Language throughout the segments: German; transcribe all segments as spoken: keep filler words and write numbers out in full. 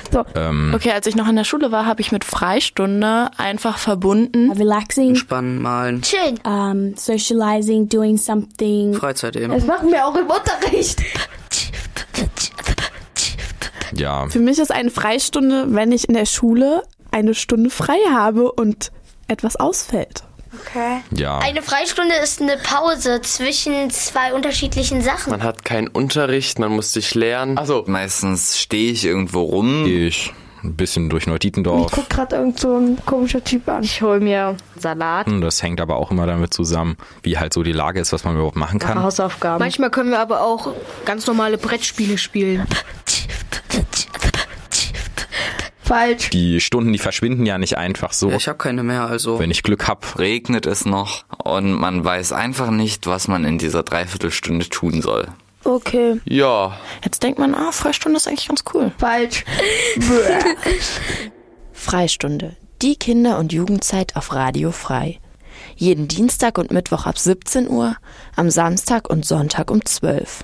So. Ähm. Okay, als ich noch in der Schule war, habe ich mit Freistunde einfach verbunden. Relaxing. Entspannen, malen. Chillen. Um, socializing, doing something. Freizeit eben. Das machen wir auch im Unterricht. Ja. Für mich ist eine Freistunde, wenn ich in der Schule eine Stunde frei habe und etwas ausfällt. Okay. Ja. Eine Freistunde ist eine Pause zwischen zwei unterschiedlichen Sachen. Man hat keinen Unterricht, man muss sich lernen. Also meistens stehe ich irgendwo rum. Ich ein bisschen durch Neudietendorf. Ich guck gerade irgend so ein komischer Typ an. Ich hole mir Salat. Das hängt aber auch immer damit zusammen, wie halt so die Lage ist, was man überhaupt machen kann. Hausaufgaben. Manchmal können wir aber auch ganz normale Brettspiele spielen. Falsch. Die Stunden, die verschwinden ja nicht einfach so. Ja, ich habe keine mehr, also. Wenn ich Glück hab. Regnet es noch und man weiß einfach nicht, was man in dieser Dreiviertelstunde tun soll. Okay. Ja. Jetzt denkt man, ah, Freistunde ist eigentlich ganz cool. Falsch. Freistunde. Die Kinder- und Jugendzeit auf Radio Frei. Jeden Dienstag und Mittwoch ab siebzehn Uhr, am Samstag und Sonntag um zwölf.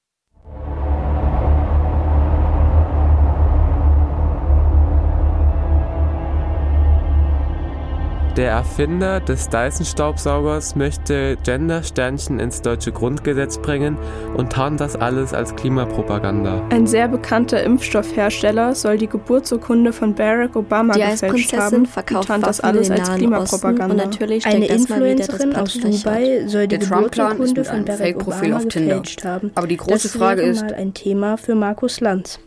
Der Erfinder des Dyson-Staubsaugers möchte Gender-Sternchen ins deutsche Grundgesetz bringen und tarnt das alles als Klimapropaganda. Ein sehr bekannter Impfstoffhersteller soll die Geburtsurkunde von Barack Obama die gefälscht haben und tarnt das alles als Klimapropaganda. Und natürlich Eine Influencerin aus Dubai soll die Der Trump-Plan ist Geburtsurkunde mit von einem Barack Fake-Profil Obama auf Tinder. gefälscht haben. Aber die große das Frage wäre ist, mal ein Thema für Markus Lanz.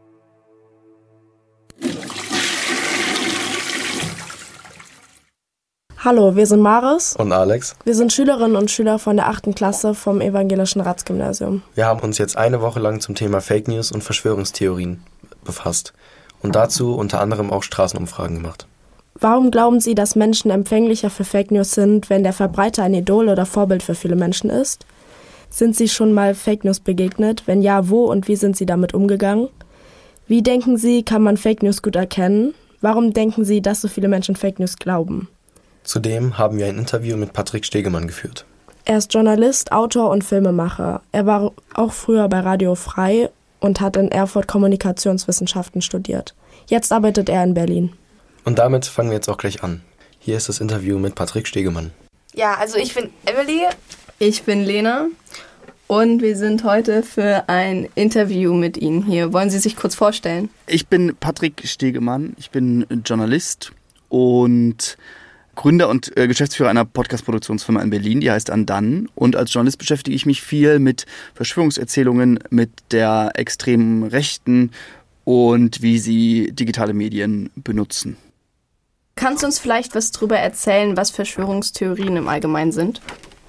Hallo, wir sind Maris und Alex. Wir sind Schülerinnen und Schüler von der achten Klasse vom Evangelischen Ratsgymnasium. Wir haben uns jetzt eine Woche lang zum Thema Fake News und Verschwörungstheorien befasst und dazu unter anderem auch Straßenumfragen gemacht. Warum glauben Sie, dass Menschen empfänglicher für Fake News sind, wenn der Verbreiter ein Idol oder Vorbild für viele Menschen ist? Sind Sie schon mal Fake News begegnet? Wenn ja, wo und wie sind Sie damit umgegangen? Wie denken Sie, kann man Fake News gut erkennen? Warum denken Sie, dass so viele Menschen Fake News glauben? Zudem haben wir ein Interview mit Patrick Stegemann geführt. Er ist Journalist, Autor und Filmemacher. Er war auch früher bei Radio Frei und hat in Erfurt Kommunikationswissenschaften studiert. Jetzt arbeitet er in Berlin. Und damit fangen wir jetzt auch gleich an. Hier ist das Interview mit Patrick Stegemann. Ja, also ich bin Emily. Ich bin Lena und wir sind heute für ein Interview mit Ihnen hier. Wollen Sie sich kurz vorstellen? Ich bin Patrick Stegemann, ich bin Journalist und Gründer und äh, Geschäftsführer einer Podcast-Produktionsfirma in Berlin, die heißt Andan. Und als Journalist beschäftige ich mich viel mit Verschwörungserzählungen, mit der extremen Rechten und wie sie digitale Medien benutzen. Kannst du uns vielleicht was darüber erzählen, was Verschwörungstheorien im Allgemeinen sind?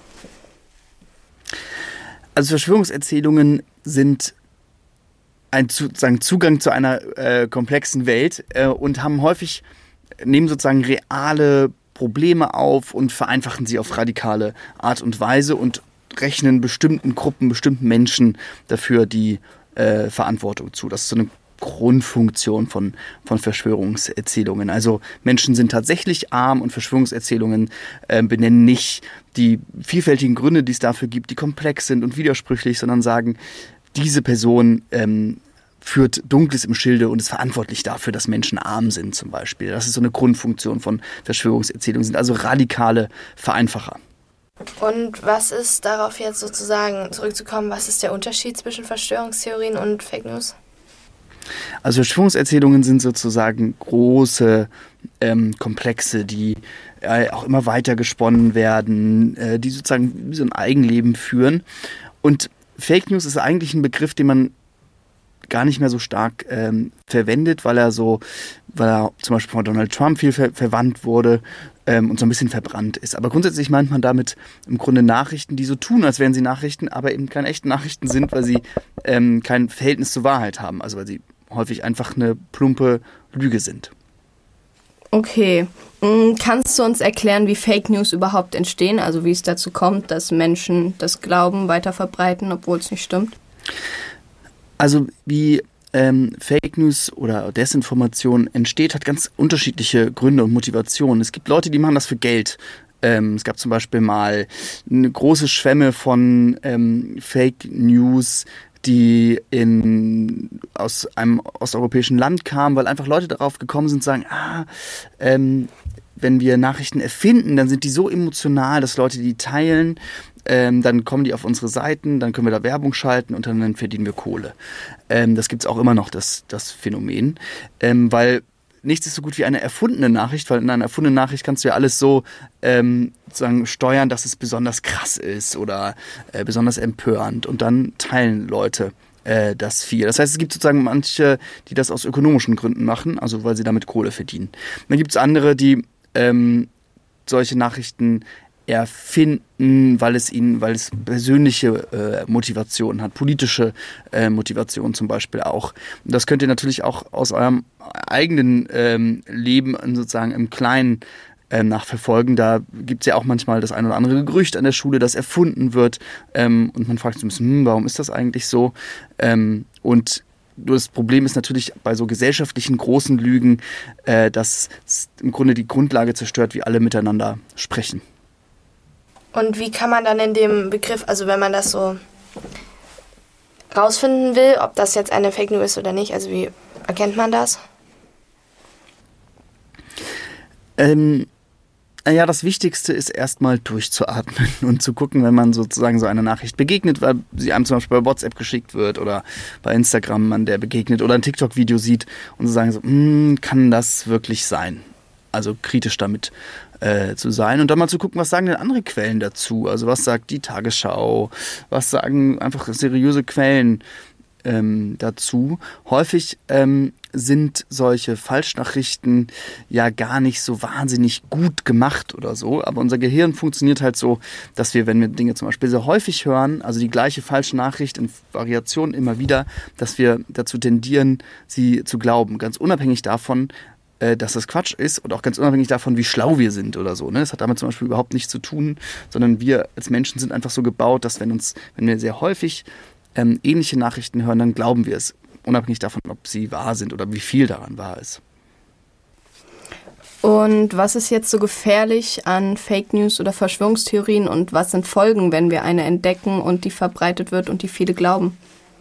Also Verschwörungserzählungen sind ein sozusagen Zugang zu einer äh, komplexen Welt äh, und haben häufig, nehmen sozusagen reale Probleme auf und vereinfachen sie auf radikale Art und Weise und rechnen bestimmten Gruppen, bestimmten Menschen dafür die äh, Verantwortung zu. Das ist so eine Grundfunktion von, von Verschwörungserzählungen. Also Menschen sind tatsächlich arm und Verschwörungserzählungen äh, benennen nicht die vielfältigen Gründe, die es dafür gibt, die komplex sind und widersprüchlich, sondern sagen, diese Person ähm, führt Dunkles im Schilde und ist verantwortlich dafür, dass Menschen arm sind zum Beispiel. Das ist so eine Grundfunktion von Verschwörungserzählungen, sind also radikale Vereinfacher. Und was ist darauf jetzt sozusagen zurückzukommen, was ist der Unterschied zwischen Verschwörungstheorien und Fake News? Also Verschwörungserzählungen sind sozusagen große ähm, Komplexe, die äh, auch immer weiter gesponnen werden, äh, die sozusagen wie so ein Eigenleben führen. Und Fake News ist eigentlich ein Begriff, den man gar nicht mehr so stark ähm, verwendet, weil er so, weil er zum Beispiel von Donald Trump viel ver- verwandt wurde ähm, und so ein bisschen verbrannt ist. Aber grundsätzlich meint man damit im Grunde Nachrichten, die so tun, als wären sie Nachrichten, aber eben keine echten Nachrichten sind, weil sie ähm, kein Verhältnis zur Wahrheit haben, also weil sie häufig einfach eine plumpe Lüge sind. Okay, kannst du uns erklären, wie Fake News überhaupt entstehen, also wie es dazu kommt, dass Menschen das Glauben weiter verbreiten, obwohl es nicht stimmt? Also wie ähm, Fake News oder Desinformation entsteht, hat ganz unterschiedliche Gründe und Motivationen. Es gibt Leute, die machen das für Geld. Ähm, es gab zum Beispiel mal eine große Schwemme von ähm, Fake News, die in, aus einem osteuropäischen Land kamen, weil einfach Leute darauf gekommen sind, sagen, ah, ähm, wenn wir Nachrichten erfinden, dann sind die so emotional, dass Leute die teilen, ähm, dann kommen die auf unsere Seiten, dann können wir da Werbung schalten und dann verdienen wir Kohle. Ähm, das gibt's auch immer noch, das, das Phänomen, ähm, weil nichts ist so gut wie eine erfundene Nachricht, weil in einer erfundenen Nachricht kannst du ja alles so ähm, sozusagen steuern, dass es besonders krass ist oder äh, besonders empörend und dann teilen Leute äh, das viel. Das heißt, es gibt sozusagen manche, die das aus ökonomischen Gründen machen, also weil sie damit Kohle verdienen. Dann gibt es andere, die ähm, solche Nachrichten erfinden, weil es ihnen, weil es persönliche äh, Motivation hat, politische äh, Motivation zum Beispiel auch. Und das könnt ihr natürlich auch aus eurem eigenen ähm, Leben sozusagen im Kleinen ähm, nachverfolgen. Da gibt es ja auch manchmal das ein oder andere Gerücht an der Schule, das erfunden wird ähm, und man fragt sich, hm, warum ist das eigentlich so? Ähm, und das Problem ist natürlich bei so gesellschaftlichen großen Lügen, äh, dass es im Grunde die Grundlage zerstört, wie alle miteinander sprechen. Und wie kann man dann in dem Begriff, also wenn man das so rausfinden will, ob das jetzt eine Fake News ist oder nicht, also wie erkennt man das? Ähm, ja, das Wichtigste ist erstmal durchzuatmen und zu gucken, wenn man sozusagen so einer Nachricht begegnet, weil sie einem zum Beispiel bei WhatsApp geschickt wird oder bei Instagram man der begegnet oder ein TikTok-Video sieht und zu sagen so, kann das wirklich sein? Also kritisch damit äh, zu sein und dann mal zu gucken, was sagen denn andere Quellen dazu? Also was sagt die Tagesschau? Was sagen einfach seriöse Quellen ähm, dazu? Häufig ähm, sind solche Falschnachrichten ja gar nicht so wahnsinnig gut gemacht oder so, aber unser Gehirn funktioniert halt so, dass wir, wenn wir Dinge zum Beispiel sehr häufig hören, also die gleiche falsche Nachricht in Variationen immer wieder, dass wir dazu tendieren, sie zu glauben, ganz unabhängig davon, dass das Quatsch ist und auch ganz unabhängig davon, wie schlau wir sind oder so. Ne? Das hat damit zum Beispiel überhaupt nichts zu tun, sondern wir als Menschen sind einfach so gebaut, dass wenn uns, wenn wir sehr häufig ähm, ähnliche Nachrichten hören, dann glauben wir es, unabhängig davon, ob sie wahr sind oder wie viel daran wahr ist. Und was ist jetzt so gefährlich an Fake News oder Verschwörungstheorien und was sind Folgen, wenn wir eine entdecken und die verbreitet wird und die viele glauben?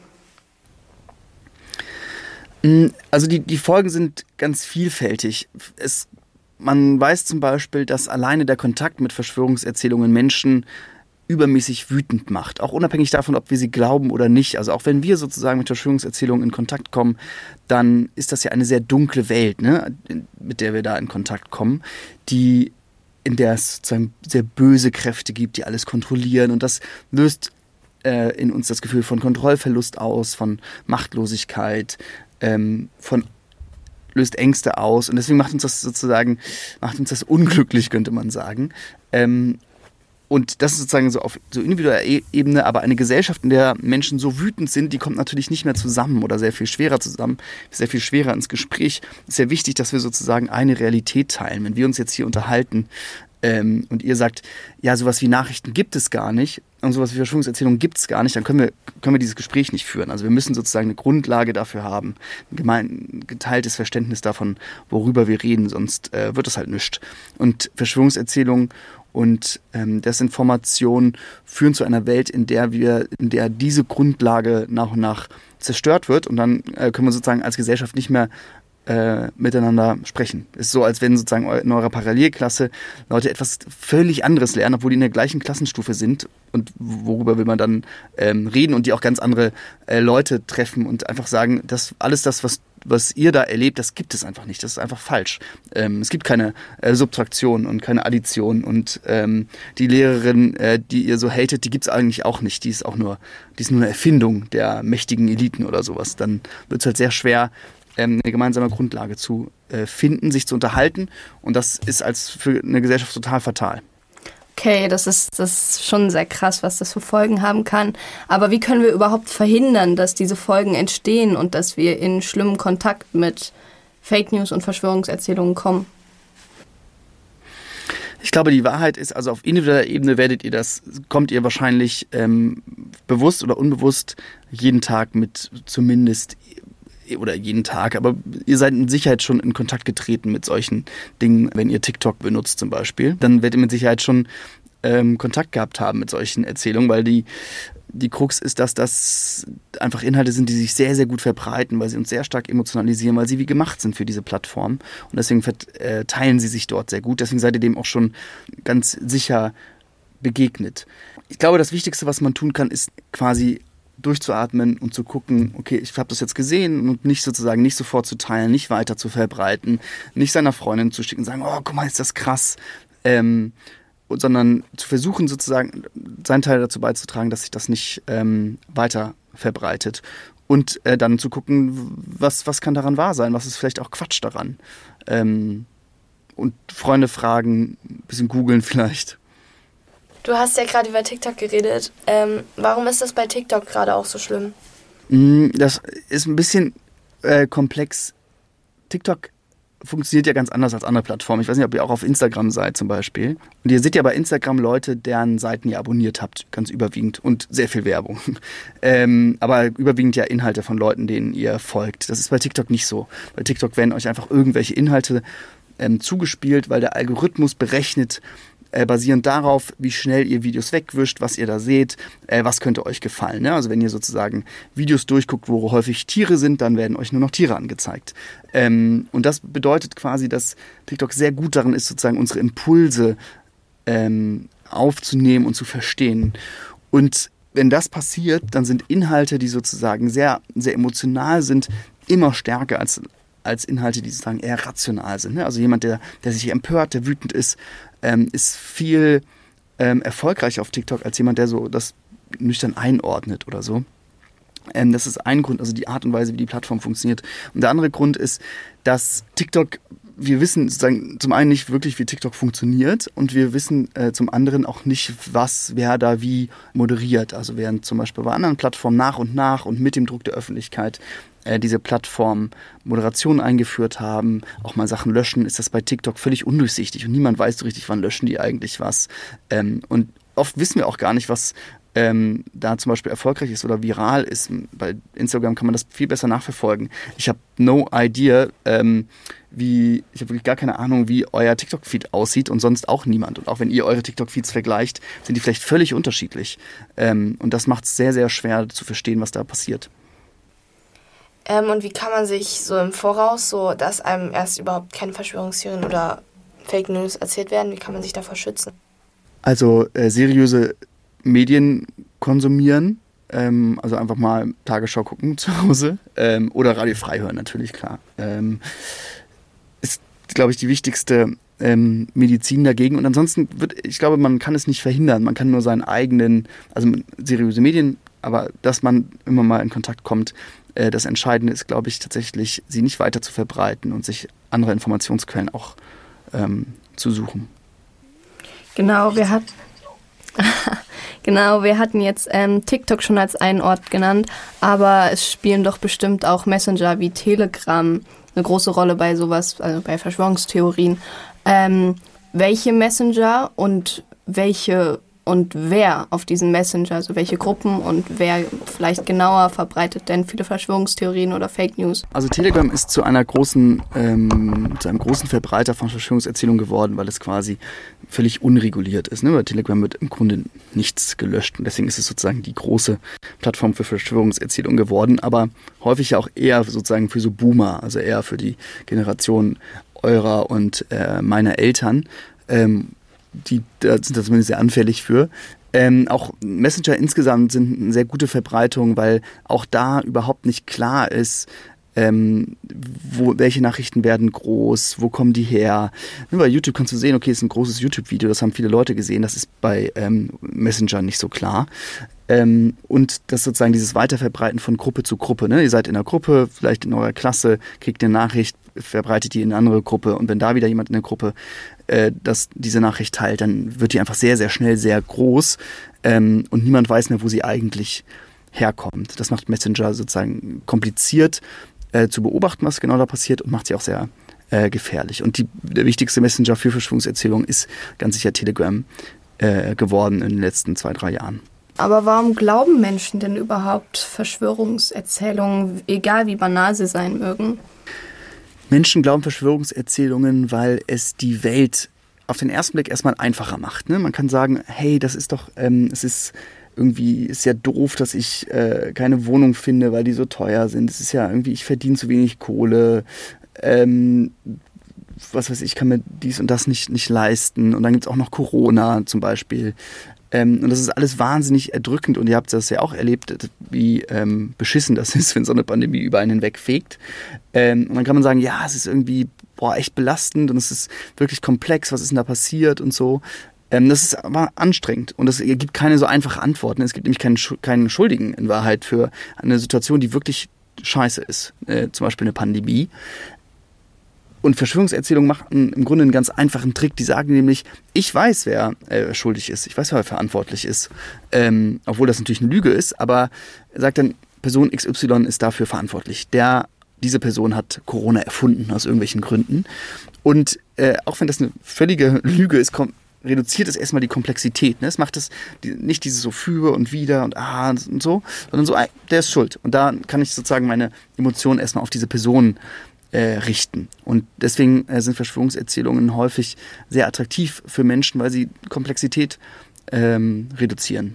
Also die, die Folgen sind ganz vielfältig. Es, man weiß zum Beispiel, dass alleine der Kontakt mit Verschwörungserzählungen Menschen übermäßig wütend macht. Auch unabhängig davon, ob wir sie glauben oder nicht. Also auch wenn wir sozusagen mit Verschwörungserzählungen in Kontakt kommen, dann ist das ja eine sehr dunkle Welt, ne, mit der wir da in Kontakt kommen, die, in der es sozusagen sehr böse Kräfte gibt, die alles kontrollieren. Und das löst äh, in uns das Gefühl von Kontrollverlust aus, von Machtlosigkeit, Ähm, von löst Ängste aus und deswegen macht uns das sozusagen, macht uns das unglücklich, könnte man sagen. Ähm, und das ist sozusagen so auf so individueller e- Ebene, aber eine Gesellschaft, in der Menschen so wütend sind, die kommt natürlich nicht mehr zusammen oder sehr viel schwerer zusammen, sehr viel schwerer ins Gespräch. Es ist sehr wichtig, dass wir sozusagen eine Realität teilen. Wenn wir uns jetzt hier unterhalten, Ähm, und ihr sagt, ja, sowas wie Nachrichten gibt es gar nicht und sowas wie Verschwörungserzählungen gibt es gar nicht, dann können wir, können wir dieses Gespräch nicht führen. Also wir müssen sozusagen eine Grundlage dafür haben, ein gemein, geteiltes Verständnis davon, worüber wir reden, sonst äh, wird es halt nichts. Und Verschwörungserzählungen und ähm, Desinformation führen zu einer Welt, in der wir, in der diese Grundlage nach und nach zerstört wird und dann äh, können wir sozusagen als Gesellschaft nicht mehr Äh, miteinander sprechen. Es ist so, als wenn sozusagen in eurer Parallelklasse Leute etwas völlig anderes lernen, obwohl die in der gleichen Klassenstufe sind. Und worüber will man dann ähm, reden und die auch ganz andere äh, Leute treffen und einfach sagen, dass alles das, was, was ihr da erlebt, das gibt es einfach nicht. Das ist einfach falsch. Ähm, es gibt keine äh, Subtraktion und keine Addition und ähm, die Lehrerin, äh, die ihr so hatet, die gibt es eigentlich auch nicht. Die ist auch nur, die ist nur eine Erfindung der mächtigen Eliten oder sowas. Dann wird es halt sehr schwer, eine gemeinsame Grundlage zu äh, finden, sich zu unterhalten und das ist als für eine Gesellschaft total fatal. Okay, das ist, das ist schon sehr krass, was das für Folgen haben kann. Aber wie können wir überhaupt verhindern, dass diese Folgen entstehen und dass wir in schlimmen Kontakt mit Fake News und Verschwörungserzählungen kommen? Ich glaube, die Wahrheit ist, also auf individueller Ebene werdet ihr das, kommt ihr wahrscheinlich ähm, bewusst oder unbewusst jeden Tag mit zumindest oder jeden Tag, aber ihr seid mit Sicherheit schon in Kontakt getreten mit solchen Dingen, wenn ihr TikTok benutzt zum Beispiel, dann werdet ihr mit Sicherheit schon ähm, Kontakt gehabt haben mit solchen Erzählungen, weil die die Krux ist, dass das einfach Inhalte sind, die sich sehr, sehr gut verbreiten, weil sie uns sehr stark emotionalisieren, weil sie wie gemacht sind für diese Plattform. Und deswegen äh, teilen sie sich dort sehr gut. Deswegen seid ihr dem auch schon ganz sicher begegnet. Ich glaube, das Wichtigste, was man tun kann, ist quasi durchzuatmen und zu gucken, okay, ich habe das jetzt gesehen und nicht sozusagen nicht sofort zu teilen, nicht weiter zu verbreiten, nicht seiner Freundin zu schicken und sagen, oh, guck mal, ist das krass, ähm, sondern zu versuchen sozusagen seinen Teil dazu beizutragen, dass sich das nicht ähm, weiter verbreitet und äh, dann zu gucken, was, was kann daran wahr sein, was ist vielleicht auch Quatsch daran ähm, und Freunde fragen, ein bisschen googeln vielleicht. Du hast ja gerade über TikTok geredet. Ähm, warum ist das bei TikTok gerade auch so schlimm? Das ist ein bisschen äh, komplex. TikTok funktioniert ja ganz anders als andere Plattformen. Ich weiß nicht, ob ihr auch auf Instagram seid zum Beispiel. Und ihr seht ja bei Instagram Leute, deren Seiten ihr abonniert habt, ganz überwiegend. Und sehr viel Werbung. Ähm, aber überwiegend ja Inhalte von Leuten, denen ihr folgt. Das ist bei TikTok nicht so. Bei TikTok werden euch einfach irgendwelche Inhalte ähm, zugespielt, weil der Algorithmus berechnet, Äh, basierend darauf, wie schnell ihr Videos wegwischt, was ihr da seht, äh, was könnte euch gefallen. Ne? Also wenn ihr sozusagen Videos durchguckt, wo häufig Tiere sind, dann werden euch nur noch Tiere angezeigt. Ähm, und das bedeutet quasi, dass TikTok sehr gut darin ist, sozusagen unsere Impulse ähm, aufzunehmen und zu verstehen. Und wenn das passiert, dann sind Inhalte, die sozusagen sehr, sehr emotional sind, immer stärker als als Inhalte, die sozusagen eher rational sind. Ne? Also jemand, der, der sich empört, der wütend ist, ähm, ist viel ähm, erfolgreicher auf TikTok als jemand, der so das nüchtern einordnet oder so. Ähm, das ist ein Grund, also die Art und Weise, wie die Plattform funktioniert. Und der andere Grund ist, dass TikTok, wir wissen sozusagen zum einen nicht wirklich, wie TikTok funktioniert und wir wissen äh, zum anderen auch nicht, was wer da wie moderiert. Also während zum Beispiel bei anderen Plattformen nach und nach und mit dem Druck der Öffentlichkeit diese Plattform Moderation eingeführt haben, auch mal Sachen löschen, ist das bei TikTok völlig undurchsichtig und niemand weiß so richtig, wann löschen die eigentlich was. Ähm, und oft wissen wir auch gar nicht, was ähm, da zum Beispiel erfolgreich ist oder viral ist. Bei Instagram kann man das viel besser nachverfolgen. Ich habe no idea, ähm, wie, ich habe wirklich gar keine Ahnung, wie euer TikTok-Feed aussieht und sonst auch niemand. Und auch wenn ihr eure TikTok-Feeds vergleicht, sind die vielleicht völlig unterschiedlich. Ähm, und das macht es sehr, sehr schwer zu verstehen, was da passiert. Ähm, und wie kann man sich so im Voraus, so dass einem erst überhaupt keine Verschwörungstheorien oder Fake News erzählt werden, wie kann man sich davor schützen? Also äh, seriöse Medien konsumieren, ähm, also einfach mal Tagesschau gucken zu Hause ähm, oder Radio Frei hören, natürlich, klar. Ähm, ist, glaube ich, die wichtigste ähm, Medizin dagegen. Und ansonsten wird, ich glaube, man kann es nicht verhindern. Man kann nur seinen eigenen, also seriöse Medien, aber dass man immer mal in Kontakt kommt. Das Entscheidende ist, glaube ich, tatsächlich, sie nicht weiter zu verbreiten und sich andere Informationsquellen auch ähm, zu suchen. Genau, wir hatten genau, wir hatten jetzt ähm, TikTok schon als einen Ort genannt, aber es spielen doch bestimmt auch Messenger wie Telegram eine große Rolle bei sowas, also bei Verschwörungstheorien. Ähm, welche Messenger und welche und wer auf diesen Messenger, also welche Gruppen und wer vielleicht genauer verbreitet denn viele Verschwörungstheorien oder Fake News? Also Telegram ist zu einer großen, ähm, zu einem großen Verbreiter von Verschwörungserzählungen geworden, weil es quasi völlig unreguliert ist. Ne? Bei Telegram wird im Grunde nichts gelöscht und deswegen ist es sozusagen die große Plattform für Verschwörungserzählungen geworden, aber häufig ja auch eher sozusagen für so Boomer, also eher für die Generation eurer und äh, meiner Eltern. Ähm, die da sind da zumindest sehr anfällig für. Ähm, auch Messenger insgesamt sind eine sehr gute Verbreitung, weil auch da überhaupt nicht klar ist, ähm, wo, welche Nachrichten werden groß, wo kommen die her. Nur bei YouTube kannst du sehen, okay, es ist ein großes YouTube-Video, das haben viele Leute gesehen, das ist bei ähm, Messenger nicht so klar. Ähm, und das sozusagen dieses Weiterverbreiten von Gruppe zu Gruppe. Ne? Ihr seid in einer Gruppe, vielleicht in eurer Klasse, kriegt eine Nachricht, verbreitet die in eine andere Gruppe und wenn da wieder jemand in der Gruppe äh, das, diese Nachricht teilt, dann wird die einfach sehr, sehr schnell sehr groß ähm, und niemand weiß mehr, wo sie eigentlich herkommt. Das macht Messenger sozusagen kompliziert äh, zu beobachten, was genau da passiert und macht sie auch sehr äh, gefährlich. Und die, der wichtigste Messenger für Verschwörungserzählungen ist ganz sicher Telegram äh, geworden in den letzten zwei, drei Jahren. Aber warum glauben Menschen denn überhaupt Verschwörungserzählungen, egal wie banal sie sein mögen? Menschen glauben Verschwörungserzählungen, weil es die Welt auf den ersten Blick erstmal einfacher macht. Ne? Man kann sagen, hey, das ist doch, ähm, es ist irgendwie ist ja doof, dass ich äh, keine Wohnung finde, weil die so teuer sind. Es ist ja irgendwie, ich verdiene zu wenig Kohle. Ähm, was weiß ich, kann mir dies und das nicht, nicht leisten. Und dann gibt es auch noch Corona zum Beispiel. Ähm, und das ist alles wahnsinnig erdrückend. Und ihr habt das ja auch erlebt, wie ähm, beschissen das ist, wenn so eine Pandemie über einen hinwegfegt. Ähm, und dann kann man sagen, ja, es ist irgendwie boah, echt belastend und es ist wirklich komplex, was ist denn da passiert und so. Ähm, das ist aber anstrengend und es gibt keine so einfache Antworten. Es gibt nämlich keinen, keinen Schuldigen in Wahrheit für eine Situation, die wirklich scheiße ist. Äh, zum Beispiel eine Pandemie. Und Verschwörungserzählungen machen im Grunde einen ganz einfachen Trick. Die sagen nämlich, ich weiß, wer äh, schuldig ist. Ich weiß, wer verantwortlich ist. Ähm, obwohl das natürlich eine Lüge ist. Aber er sagt dann, Person X Y ist dafür verantwortlich. Der, diese Person hat Corona erfunden aus irgendwelchen Gründen. Und äh, auch wenn das eine völlige Lüge ist, kommt, reduziert es erstmal die Komplexität. Ne? Es macht es die, nicht dieses so für und wieder und ah und so, sondern so, der ist schuld. Und da kann ich sozusagen meine Emotionen erstmal auf diese Person Äh, richten. Und deswegen äh, sind Verschwörungserzählungen häufig sehr attraktiv für Menschen, weil sie Komplexität ähm, reduzieren.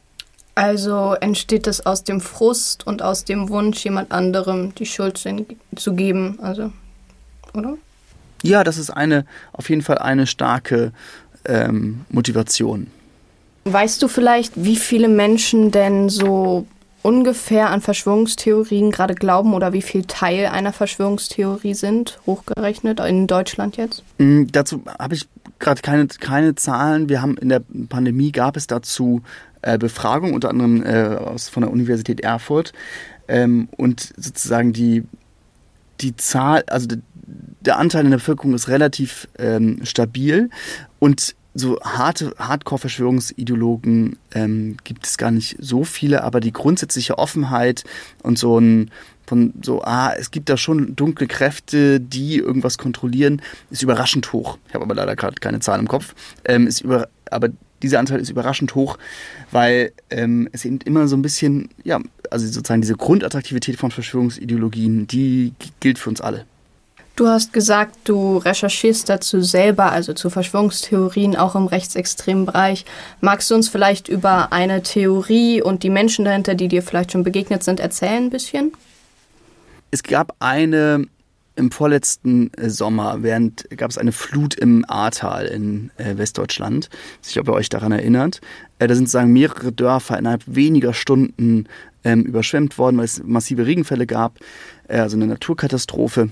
Also entsteht das aus dem Frust und aus dem Wunsch, jemand anderem die Schuld zu geben, also, oder? Ja, das ist eine, auf jeden Fall eine starke ähm, Motivation. Weißt du vielleicht, wie viele Menschen denn so ungefähr an Verschwörungstheorien gerade glauben oder wie viel Teil einer Verschwörungstheorie sind, hochgerechnet, in Deutschland jetzt? Mhm, dazu habe ich gerade keine, keine Zahlen. Wir haben in der Pandemie, gab es dazu äh, Befragungen, unter anderem äh, aus, von der Universität Erfurt. Ähm, und sozusagen die, die Zahl, also de, der Anteil in der Bevölkerung ist relativ ähm, stabil und so harte Hardcore-Verschwörungsideologen ähm, gibt es gar nicht so viele, aber die grundsätzliche Offenheit und so ein von so, ah, es gibt da schon dunkle Kräfte, die irgendwas kontrollieren, ist überraschend hoch. Ich habe aber leider gerade keine Zahlen im Kopf. Ähm, ist über, aber dieser Anteil ist überraschend hoch, weil ähm, es eben immer so ein bisschen, ja, also sozusagen diese Grundattraktivität von Verschwörungsideologien, die gilt für uns alle. Du hast gesagt, du recherchierst dazu selber, also zu Verschwörungstheorien, auch im rechtsextremen Bereich. Magst du uns vielleicht über eine Theorie und die Menschen dahinter, die dir vielleicht schon begegnet sind, erzählen ein bisschen? Es gab eine im vorletzten Sommer, während gab es eine Flut im Ahrtal in äh, Westdeutschland. Ich weiß nicht, ob ihr euch daran erinnert. Äh, da sind sozusagen mehrere Dörfer innerhalb weniger Stunden ähm, überschwemmt worden, weil es massive Regenfälle gab, äh, also eine Naturkatastrophe.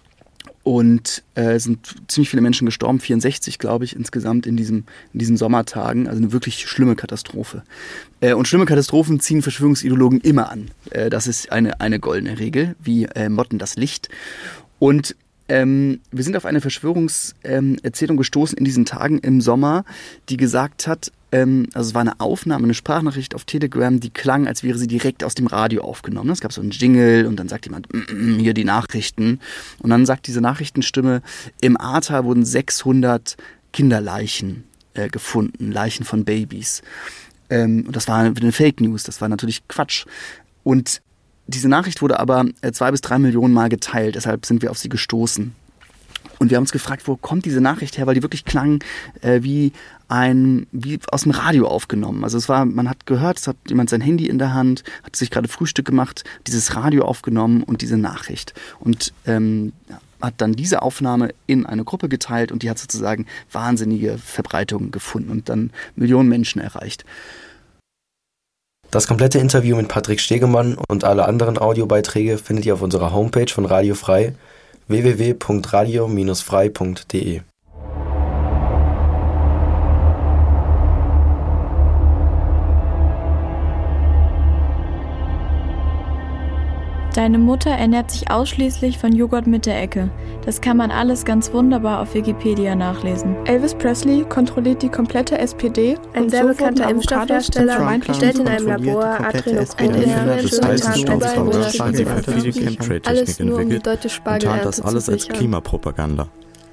Und es äh, sind ziemlich viele Menschen gestorben, vierundsechzig, glaube ich, insgesamt in, diesem, in diesen Sommertagen. Also eine wirklich schlimme Katastrophe. Äh, und schlimme Katastrophen ziehen Verschwörungsideologen immer an. Äh, das ist eine, eine goldene Regel, wie äh, Motten das Licht. Und ähm, wir sind auf eine Verschwörungserzählung ähm, gestoßen in diesen Tagen im Sommer, die gesagt hat, ähm, also es war eine Aufnahme, eine Sprachnachricht auf Telegram, die klang, als wäre sie direkt aus dem Radio aufgenommen. Es gab so einen Jingle und dann sagt jemand, mm, mm, hier die Nachrichten. Und dann sagt diese Nachrichtenstimme, im Ahrtal wurden sechshundert Kinderleichen äh, gefunden, Leichen von Babys. Ähm, und das war eine Fake News, das war natürlich Quatsch. Und diese Nachricht wurde aber zwei bis drei Millionen Mal geteilt, deshalb sind wir auf sie gestoßen. Und wir haben uns gefragt, wo kommt diese Nachricht her, weil die wirklich klang äh, wie ein wie aus dem Radio aufgenommen. Also es war, man hat gehört, es hat jemand sein Handy in der Hand, hat sich gerade Frühstück gemacht, dieses Radio aufgenommen und diese Nachricht. Und ähm, hat dann diese Aufnahme in eine Gruppe geteilt und die hat sozusagen wahnsinnige Verbreitung gefunden und dann Millionen Menschen erreicht. Das komplette Interview mit Patrick Stegemann und alle anderen Audiobeiträge findet ihr auf unserer Homepage von Radio Frei w w w punkt radio Bindestrich frei punkt d e. Deine Mutter ernährt sich ausschließlich von Joghurt mit der Ecke. Das kann man alles ganz wunderbar auf Wikipedia nachlesen. Elvis Presley kontrolliert die komplette S P D. Ein sehr bekannter Impfstoffhersteller stellt in einem Labor Adrenochrom her, alles nur um die deutsche Spargelernte zu sichern. Das alles als Klimapropaganda.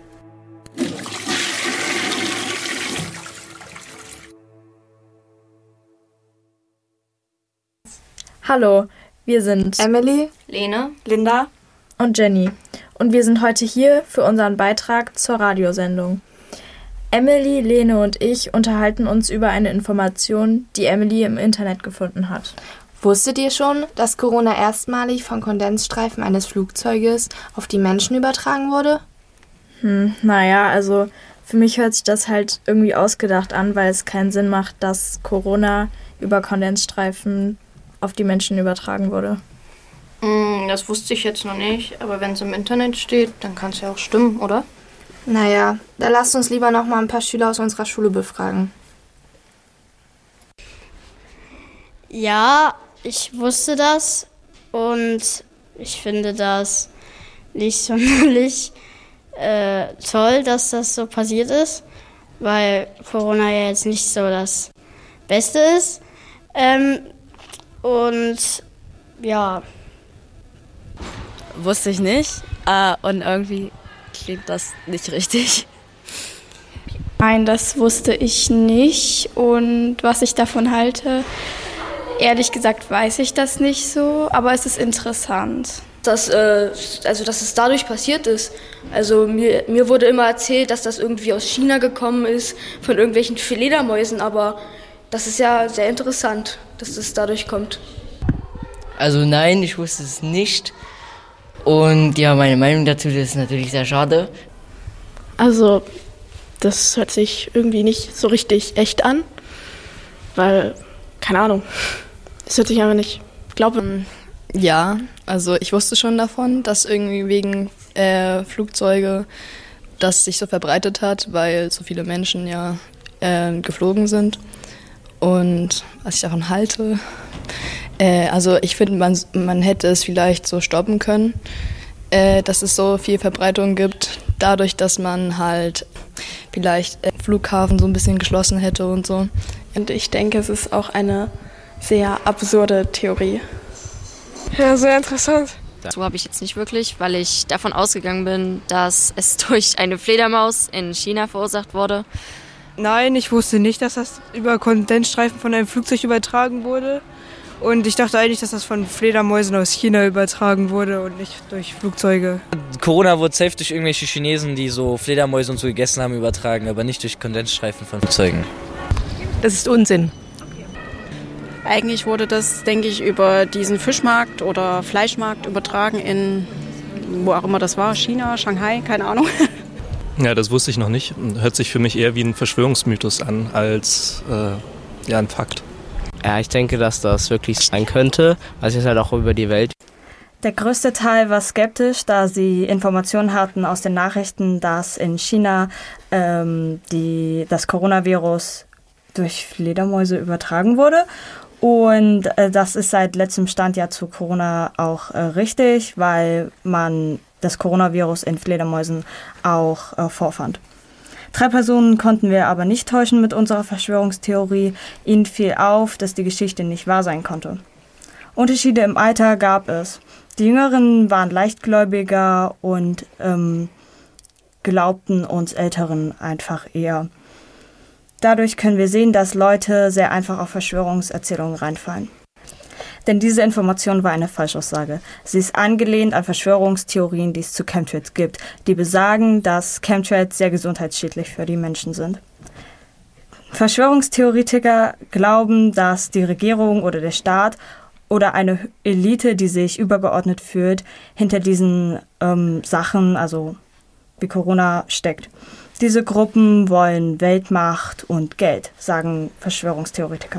Hallo, wir sind Emily, Lena, Linda und Jenny und wir sind heute hier für unseren Beitrag zur Radiosendung. Emily, Lene und ich unterhalten uns über eine Information, die Emily im Internet gefunden hat. Wusstet ihr schon, dass Corona erstmalig von Kondensstreifen eines Flugzeuges auf die Menschen übertragen wurde? Hm, naja, also für mich hört sich das halt irgendwie ausgedacht an, weil es keinen Sinn macht, dass Corona über Kondensstreifen auf die Menschen übertragen wurde. Das wusste ich jetzt noch nicht, aber wenn es im Internet steht, dann kann es ja auch stimmen, oder? Naja, da lasst uns lieber noch mal ein paar Schüler aus unserer Schule befragen. Ja, ich wusste das und ich finde das nicht sonderlich äh, toll, dass das so passiert ist, weil Corona ja jetzt nicht so das Beste ist. Ähm, und ja. Wusste ich nicht äh, und irgendwie klingt das nicht richtig. Nein, das wusste ich nicht und was ich davon halte, ehrlich gesagt weiß ich das nicht so, aber es ist interessant. Dass, äh, also, dass es dadurch passiert ist. Also mir, mir wurde immer erzählt, dass das irgendwie aus China gekommen ist, von irgendwelchen Fledermäusen, aber das ist ja sehr interessant, dass es dadurch kommt. Also nein, ich wusste es nicht. Und ja, meine Meinung dazu das ist natürlich sehr schade. Also, das hört sich irgendwie nicht so richtig echt an, weil, keine Ahnung, das hört sich einfach nicht, ich glaube... Ja, also ich wusste schon davon, dass irgendwie wegen äh, Flugzeuge das sich so verbreitet hat, weil so viele Menschen ja äh, geflogen sind. Und was ich davon halte, äh, also ich finde, man, man hätte es vielleicht so stoppen können, äh, dass es so viel Verbreitung gibt, dadurch, dass man halt vielleicht den Flughafen so ein bisschen geschlossen hätte und so. Und ich denke, es ist auch eine sehr absurde Theorie. Ja, sehr interessant. So habe ich jetzt nicht wirklich, weil ich davon ausgegangen bin, dass es durch eine Fledermaus in China verursacht wurde. Nein, ich wusste nicht, dass das über Kondensstreifen von einem Flugzeug übertragen wurde. Und ich dachte eigentlich, dass das von Fledermäusen aus China übertragen wurde und nicht durch Flugzeuge. Corona wurde safe durch irgendwelche Chinesen, die so Fledermäuse und so gegessen haben, übertragen, aber nicht durch Kondensstreifen von Flugzeugen. Das ist Unsinn. Eigentlich wurde das, denke ich, über diesen Fischmarkt oder Fleischmarkt übertragen in, wo auch immer das war, China, Shanghai, keine Ahnung. Ja, das wusste ich noch nicht. Hört sich für mich eher wie ein Verschwörungsmythos an, als äh, ja, ein Fakt. Ja, ich denke, dass das wirklich sein könnte, weil es ist halt auch über die Welt. Der größte Teil war skeptisch, da sie Informationen hatten aus den Nachrichten, dass in China ähm, die, das Coronavirus durch Fledermäuse übertragen wurde. Und äh, das ist seit letztem Stand ja zu Corona auch äh, richtig, weil man das Coronavirus in Fledermäusen auch äh, vorfand. Drei Personen konnten wir aber nicht täuschen mit unserer Verschwörungstheorie. Ihnen fiel auf, dass die Geschichte nicht wahr sein konnte. Unterschiede im Alter gab es. Die Jüngeren waren leichtgläubiger und ähm, glaubten uns Älteren einfach eher. Dadurch können wir sehen, dass Leute sehr einfach auf Verschwörungserzählungen reinfallen. Denn diese Information war eine Falschaussage. Sie ist angelehnt an Verschwörungstheorien, die es zu Chemtrails gibt, die besagen, dass Chemtrails sehr gesundheitsschädlich für die Menschen sind. Verschwörungstheoretiker glauben, dass die Regierung oder der Staat oder eine Elite, die sich übergeordnet fühlt, hinter diesen ähm, Sachen, also wie Corona, steckt. Diese Gruppen wollen Weltmacht und Geld, sagen Verschwörungstheoretiker.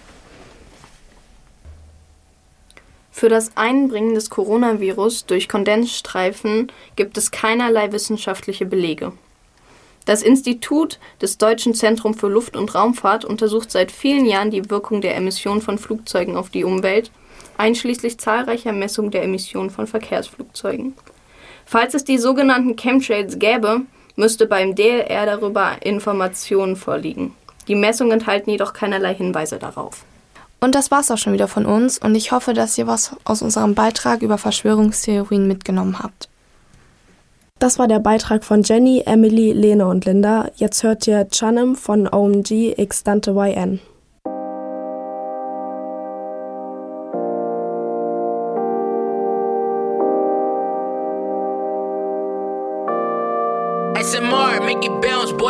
Für das Einbringen des Coronavirus durch Kondensstreifen gibt es keinerlei wissenschaftliche Belege. Das Institut des Deutschen Zentrums für Luft- und Raumfahrt untersucht seit vielen Jahren die Wirkung der Emission von Flugzeugen auf die Umwelt, einschließlich zahlreicher Messungen der Emissionen von Verkehrsflugzeugen. Falls es die sogenannten Chemtrails gäbe, müsste beim D L R darüber Informationen vorliegen. Die Messungen enthalten jedoch keinerlei Hinweise darauf. Und das war's auch schon wieder von uns und ich hoffe, dass ihr was aus unserem Beitrag über Verschwörungstheorien mitgenommen habt. Das war der Beitrag von Jenny, Emily, Lene und Linda. Jetzt hört ihr Chanem von O M G x Dante Y N. S M R, make it bounce, boy.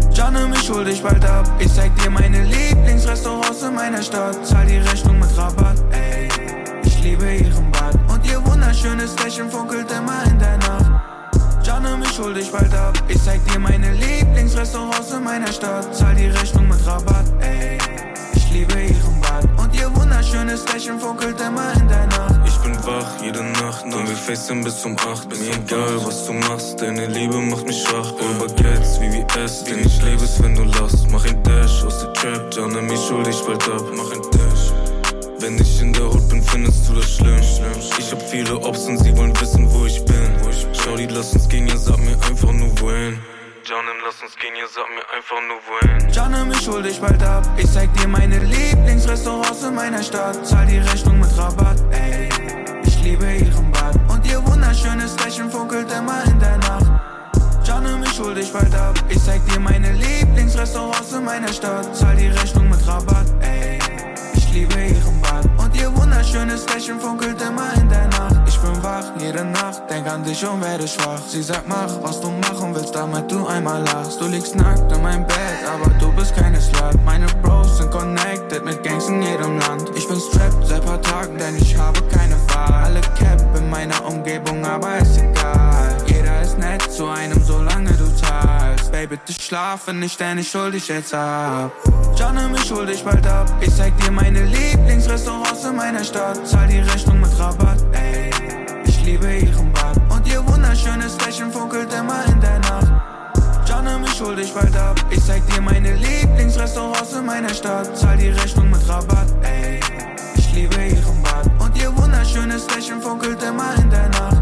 John, mich hol dich bald ab. Ich zeig dir meine Lieblingsrestaurants in meiner Stadt. Zahl die Rechnung mit Rabatt, ey. Ich liebe ihren Bad und ihr wunderschönes Lächeln funkelt immer in der Nacht. John, mich hol dich bald ab. Ich zeig dir meine Lieblingsrestaurants in meiner Stadt. Zahl die Rechnung mit Rabatt, ey. Ich liebe ihren Bad und ihr wunderschönes Lächeln funkelt immer in der Nacht. Ich bin wach jede Nacht und wir FaceTime bis um acht. Mir egal was du machst, deine Liebe macht mich schwach. Über Baguettes, wie wir essen, denn ich lebe es, wenn du lachst. Mach ein Dash aus der Trap, John, mich hol dich bald ab. Mach ein Dash. Wenn ich in der Hut bin, findest du das schlimm. Ich hab viele Ops und sie wollen wissen, wo ich bin. Schau, die lass uns gehen, ja, sag mir einfach nur wohin. John, lass uns gehen, ja, sag mir einfach nur wohin. John, mich hol dich bald ab. Ich zeig dir meine Lieblingsrestaurants in meiner Stadt. Zahl die Rechnung mit Rabatt, ey. Ich liebe ihren Bad und ihr wunderschönes Lächeln funkelt immer in der Nacht. John, mich hol dich bald ab. Ich zeig dir meine Lieblingsrestaurants in meiner Stadt. Zahl die Rechnung mit Rabatt, ey. Ich liebe ihren Bad und ihr wunderschönes Lächeln funkelt immer in der Nacht. Ich bin wach jede Nacht, denk an dich und werde schwach. Sie sagt, mach, was du machen willst, damit du einmal lachst. Du liegst nackt in meinem Bett, aber du bist keine Slut. Meine Bros sind connected mit Gangs in jedem Land. Ich bin strapped seit paar Tagen, denn ich habe keine Wahl. Alle Cap in meiner Umgebung, aber ist egal. Jeder ist nett zu einem, solange du zahlst. Baby, bitte schlafe nicht, denn ich hol dich jetzt ab. John, mich hol dich bald ab. Ich zeig dir meine Lieblingsrestaurants in meiner Stadt. Zahl die Rechnung mit Rabatt, ey. Ich liebe ihren Bad und ihr wunderschönes Lächeln funkelt immer in der Nacht. John, mich hol dich bald ab. Ich zeig dir meine Lieblingsrestaurants in meiner Stadt. Zahl die Rechnung mit Rabatt, ey. Ich liebe ihren Bad und ihr wunderschönes Lächeln funkelt immer in der Nacht.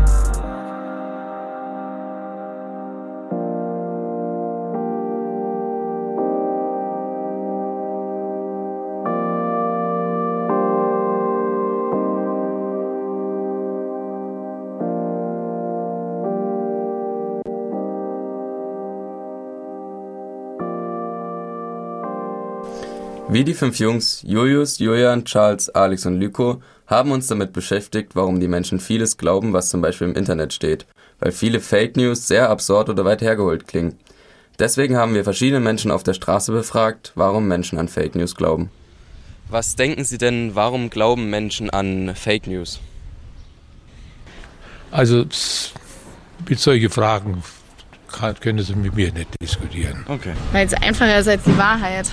Wir, die fünf Jungs, Julius, Julian, Charles, Alex und Lyko, haben uns damit beschäftigt, warum die Menschen vieles glauben, was zum Beispiel im Internet steht, weil viele Fake News sehr absurd oder weit hergeholt klingen. Deswegen haben wir verschiedene Menschen auf der Straße befragt, warum Menschen an Fake News glauben. Was denken Sie denn, warum glauben Menschen an Fake News? Also, mit solchen Fragen kann, können Sie mit mir nicht diskutieren. Okay. Weil es einfacher ist als die Wahrheit.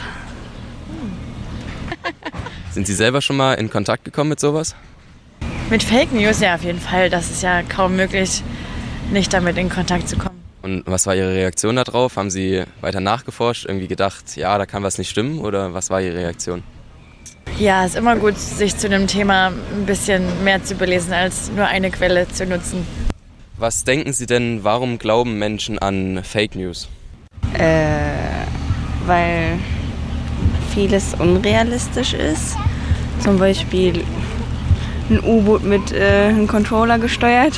Sind Sie selber schon mal in Kontakt gekommen mit sowas? Mit Fake News ja auf jeden Fall. Das ist ja kaum möglich, nicht damit in Kontakt zu kommen. Und was war Ihre Reaktion darauf? Haben Sie weiter nachgeforscht, irgendwie gedacht, ja, da kann was nicht stimmen? Oder was war Ihre Reaktion? Ja, es ist immer gut, sich zu dem Thema ein bisschen mehr zu belesen, als nur eine Quelle zu nutzen. Was denken Sie denn, warum glauben Menschen an Fake News? Äh, weil vieles unrealistisch ist. Zum Beispiel ein U-Boot mit äh, einem Controller gesteuert.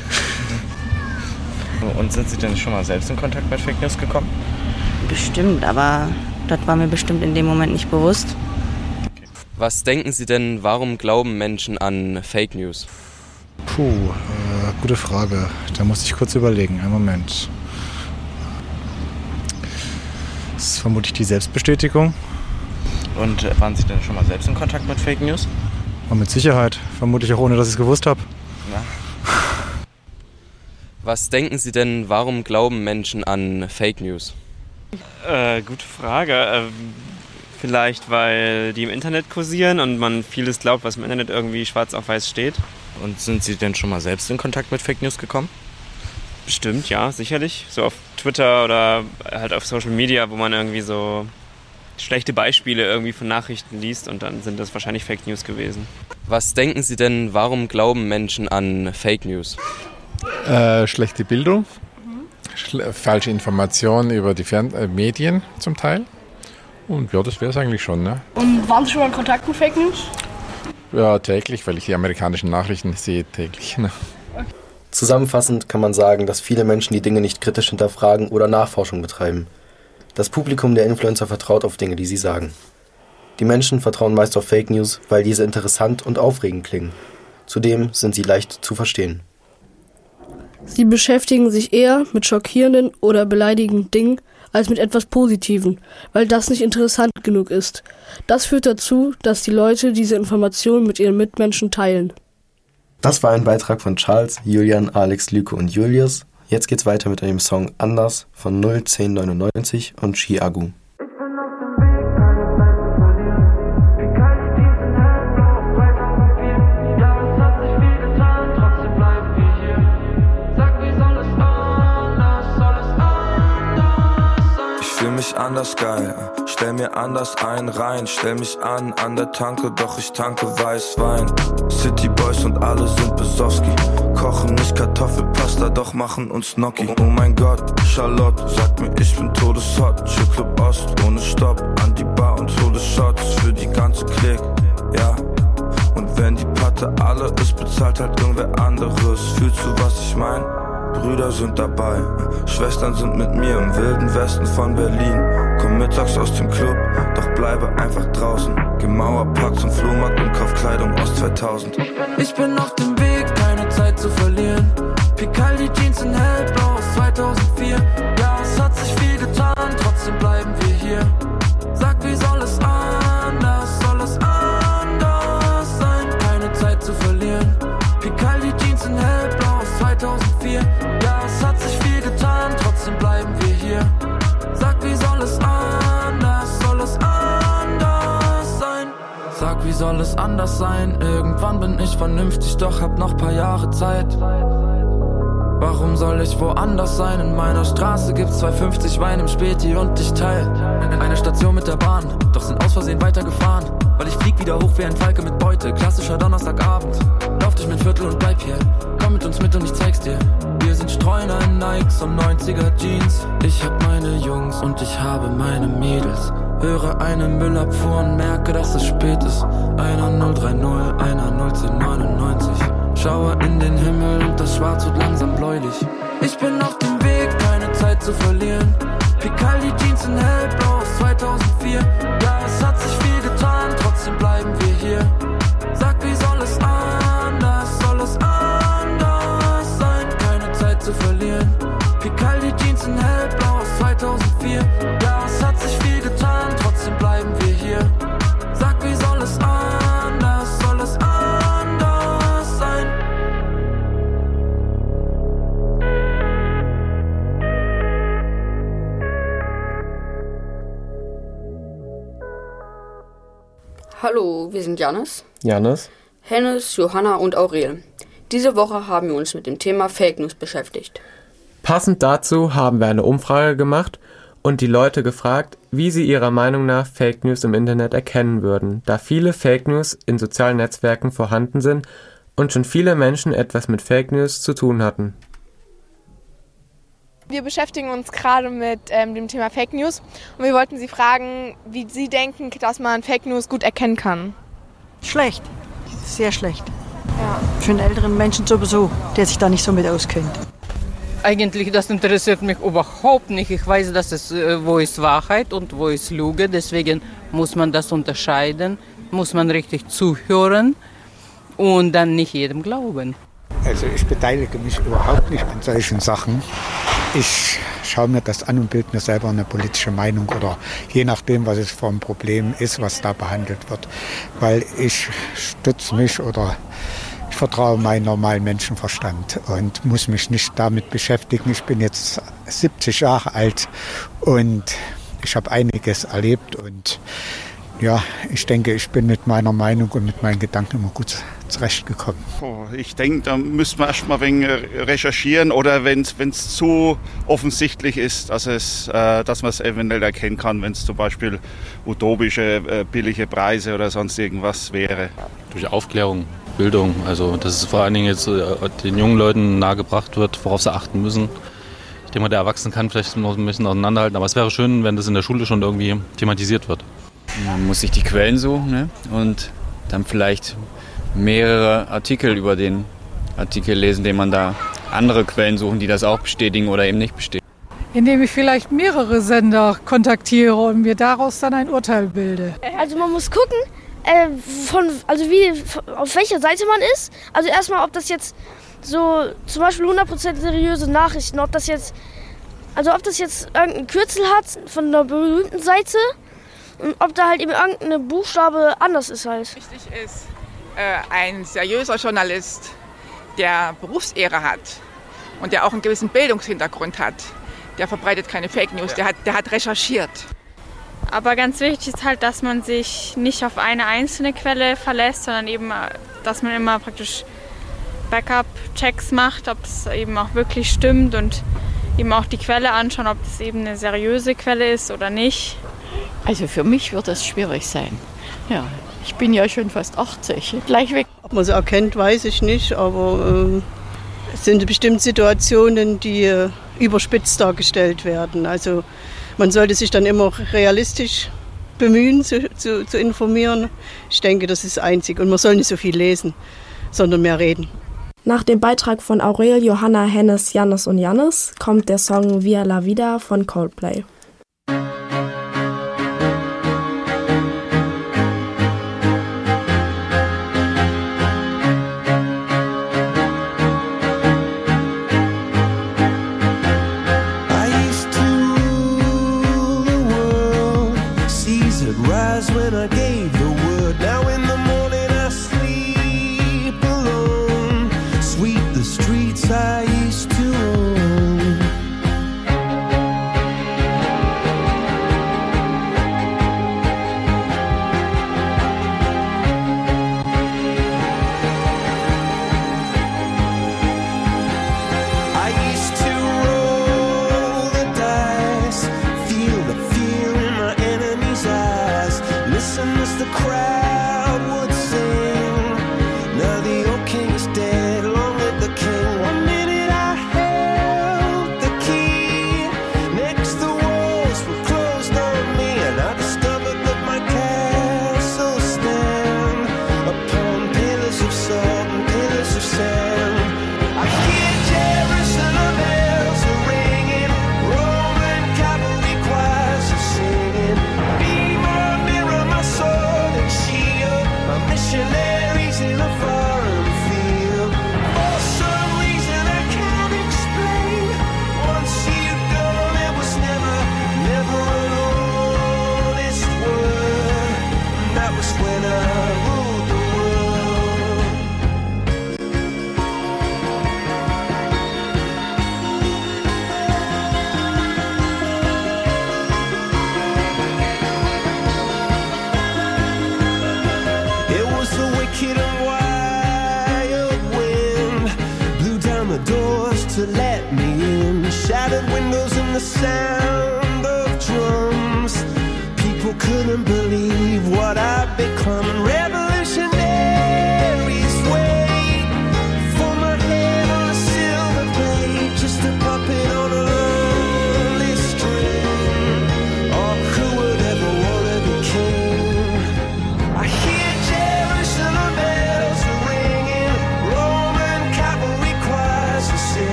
Und sind Sie denn schon mal selbst in Kontakt mit Fake News gekommen? Bestimmt, aber das war mir bestimmt in dem Moment nicht bewusst. Was denken Sie denn, warum glauben Menschen an Fake News? Puh, äh, gute Frage. Da muss ich kurz überlegen. Einen Moment. Das ist vermutlich die Selbstbestätigung. Und äh, waren Sie denn schon mal selbst in Kontakt mit Fake News? Und mit Sicherheit. Vermutlich auch ohne, dass ich es gewusst habe. Ja. Was denken Sie denn, warum glauben Menschen an Fake News? Äh, gute Frage. Ähm, vielleicht, weil die im Internet kursieren und man vieles glaubt, was im Internet irgendwie schwarz auf weiß steht. Und sind Sie denn schon mal selbst in Kontakt mit Fake News gekommen? Bestimmt, ja, sicherlich. So auf Twitter oder halt auf Social Media, wo man irgendwie so schlechte Beispiele irgendwie von Nachrichten liest und dann sind das wahrscheinlich Fake News gewesen. Was denken Sie denn, warum glauben Menschen an Fake News? Äh, schlechte Bildung, Schle- falsche Informationen über die Fern- äh, Medien zum Teil. Und ja, das wäre es eigentlich schon. Ne? Und waren Sie schon mal in Kontakt mit Fake News? Ja, täglich, weil ich die amerikanischen Nachrichten sehe täglich. Ne? Zusammenfassend kann man sagen, dass viele Menschen die Dinge nicht kritisch hinterfragen oder Nachforschung betreiben. Das Publikum der Influencer vertraut auf Dinge, die sie sagen. Die Menschen vertrauen meist auf Fake News, weil diese interessant und aufregend klingen. Zudem sind sie leicht zu verstehen. Sie beschäftigen sich eher mit schockierenden oder beleidigenden Dingen als mit etwas Positivem, weil das nicht interessant genug ist. Das führt dazu, dass die Leute diese Informationen mit ihren Mitmenschen teilen. Das war ein Beitrag von Charles, Julian, Alex, Lyko und Julius. Jetzt geht's weiter mit einem Song Anders von null zehn neunundneunzig und Chiagu. Anders geil, stell mir anders ein rein, stell mich an an der Tanke, doch ich tanke Weißwein. City Boys und alle sind Besowski, kochen nicht Kartoffelpasta, doch machen uns Gnocchi. Oh mein Gott, Charlotte sagt mir, ich bin todeshot. Chill-Club Ost ohne Stopp, an die Bar und hole Shots für die ganze Klick, ja. Und wenn die Patte alle ist, bezahlt halt irgendwer anderes. Fühlst du, was ich mein? Brüder sind dabei, Schwestern sind mit mir im wilden Westen von Berlin. Komm mittags aus dem Club, doch bleibe einfach draußen. Geh Mauerpark zum Flohmarkt und kauf Kleidung aus zweitausend. Ich bin auf dem Weg, keine Zeit zu verlieren. Picaldi Jeans in hellblau aus zweitausendvier. Ja, es hat sich viel getan, trotzdem bleiben wir hier. Sag, wie soll es anders, soll es anders sein? Keine Zeit zu verlieren. Picaldi Jeans in hellblau aus zweitausendvier. Ja, es hat sich viel getan, trotzdem bleiben wir hier. Sag, wie soll es anders, soll es anders sein? Sag, wie soll es anders sein? Irgendwann bin ich vernünftig, doch hab noch paar Jahre Zeit. Warum soll ich woanders sein? In meiner Straße gibt's zwei fünfzig Wein im Späti und ich teil eine Station mit der Bahn, doch sind aus Versehen weitergefahren. Weil ich flieg wieder hoch wie ein Falke mit Beute, klassischer Donnerstagabend. Lauf durch mein Viertel und bleib hier, komm mit uns mit und ich zeig's dir. Wir sind Streuner in Nikes und neunziger Jeans. Ich hab meine Jungs und ich habe meine Mädels. Höre eine Müllabfuhr und merke, dass es spät ist. Einer null drei null, einer null zehn neunundneunzig. Schaue in den Himmel und das Schwarz wird langsam bläulich. Ich bin auf dem Weg, keine Zeit zu verlieren. Picaldi Jeans in hellblau aus zweitausendvier. Ja, es hat sich viel getan, trotzdem bleiben wir hier. Sag, wie soll es anders, soll es anders sein? Keine Zeit zu verlieren. Picaldi Jeans in hellblau aus zweitausendvier. Ja, es hat sich viel getan, trotzdem bleiben wir hier. Sag, wie soll es anders, soll es anders sein? Hallo, wir sind Janis, Janis, Hennes, Johanna und Aurel. Diese Woche haben wir uns mit dem Thema Fake News beschäftigt. Passend dazu haben wir eine Umfrage gemacht und die Leute gefragt, wie sie ihrer Meinung nach Fake News im Internet erkennen würden, da viele Fake News in sozialen Netzwerken vorhanden sind und schon viele Menschen etwas mit Fake News zu tun hatten. Wir beschäftigen uns gerade mit ähm, dem Thema Fake News und wir wollten Sie fragen, wie Sie denken, dass man Fake News gut erkennen kann. Schlecht, sehr schlecht. Ja. Für einen älteren Menschen sowieso, der sich da nicht so mit auskennt. Eigentlich, das interessiert mich überhaupt nicht. Ich weiß, dass es, wo ist Wahrheit und wo ist Lüge. Deswegen muss man das unterscheiden, muss man richtig zuhören und dann nicht jedem glauben. Also ich beteilige mich überhaupt nicht an solchen Sachen. Ich schaue mir das an und bilde mir selber eine politische Meinung oder je nachdem, was es für ein Problem ist, was da behandelt wird. Weil ich stütze mich oder ich vertraue meinen normalen Menschenverstand und muss mich nicht damit beschäftigen. Ich bin jetzt siebzig Jahre alt und ich habe einiges erlebt und ja, ich denke, ich bin mit meiner Meinung und mit meinen Gedanken immer gut zurechtgekommen. Oh, ich denke, da müsste man erst mal ein wenig recherchieren oder wenn es zu offensichtlich ist, dass, es, äh, dass man es eventuell erkennen kann, wenn es zum Beispiel utopische, äh, billige Preise oder sonst irgendwas wäre. Durch Aufklärung, Bildung, also dass es vor allen Dingen jetzt äh, den jungen Leuten nahegebracht wird, worauf sie achten müssen. Ich denke mal, der Erwachsene kann vielleicht noch ein bisschen auseinanderhalten, aber es wäre schön, wenn das in der Schule schon irgendwie thematisiert wird. Man muss sich die Quellen suchen, ne? Und dann vielleicht mehrere Artikel über den Artikel lesen, den man da andere Quellen suchen, die das auch bestätigen oder eben nicht bestätigen. Indem ich vielleicht mehrere Sender kontaktiere und mir daraus dann ein Urteil bilde. Also man muss gucken, äh, von, also wie, auf welcher Seite man ist. Also erstmal, ob das jetzt so zum Beispiel hundert Prozent seriöse Nachrichten, ob das jetzt, also ob das jetzt irgendein Kürzel hat von einer berühmten Seite und ob da halt eben irgendein Buchstabe anders ist halt. Wichtig ist äh, ein seriöser Journalist, der Berufsehre hat und der auch einen gewissen Bildungshintergrund hat. Der verbreitet keine Fake News, der hat, der hat recherchiert. Aber ganz wichtig ist halt, dass man sich nicht auf eine einzelne Quelle verlässt, sondern eben, dass man immer praktisch Backup-Checks macht, ob es eben auch wirklich stimmt und eben auch die Quelle anschauen, ob das eben eine seriöse Quelle ist oder nicht. Also für mich wird das schwierig sein. Ja, ich bin ja schon fast achtzig, gleich weg. Ob man sie erkennt, weiß ich nicht, aber äh, es sind bestimmt Situationen, die äh, überspitzt dargestellt werden. Also man sollte sich dann immer realistisch bemühen, zu, zu, zu informieren. Ich denke, das ist einzig. Und man soll nicht so viel lesen, sondern mehr reden. Nach dem Beitrag von Aurel, Johanna, Hennes, Jannis und Jannis kommt der Song Via la Vida von Coldplay.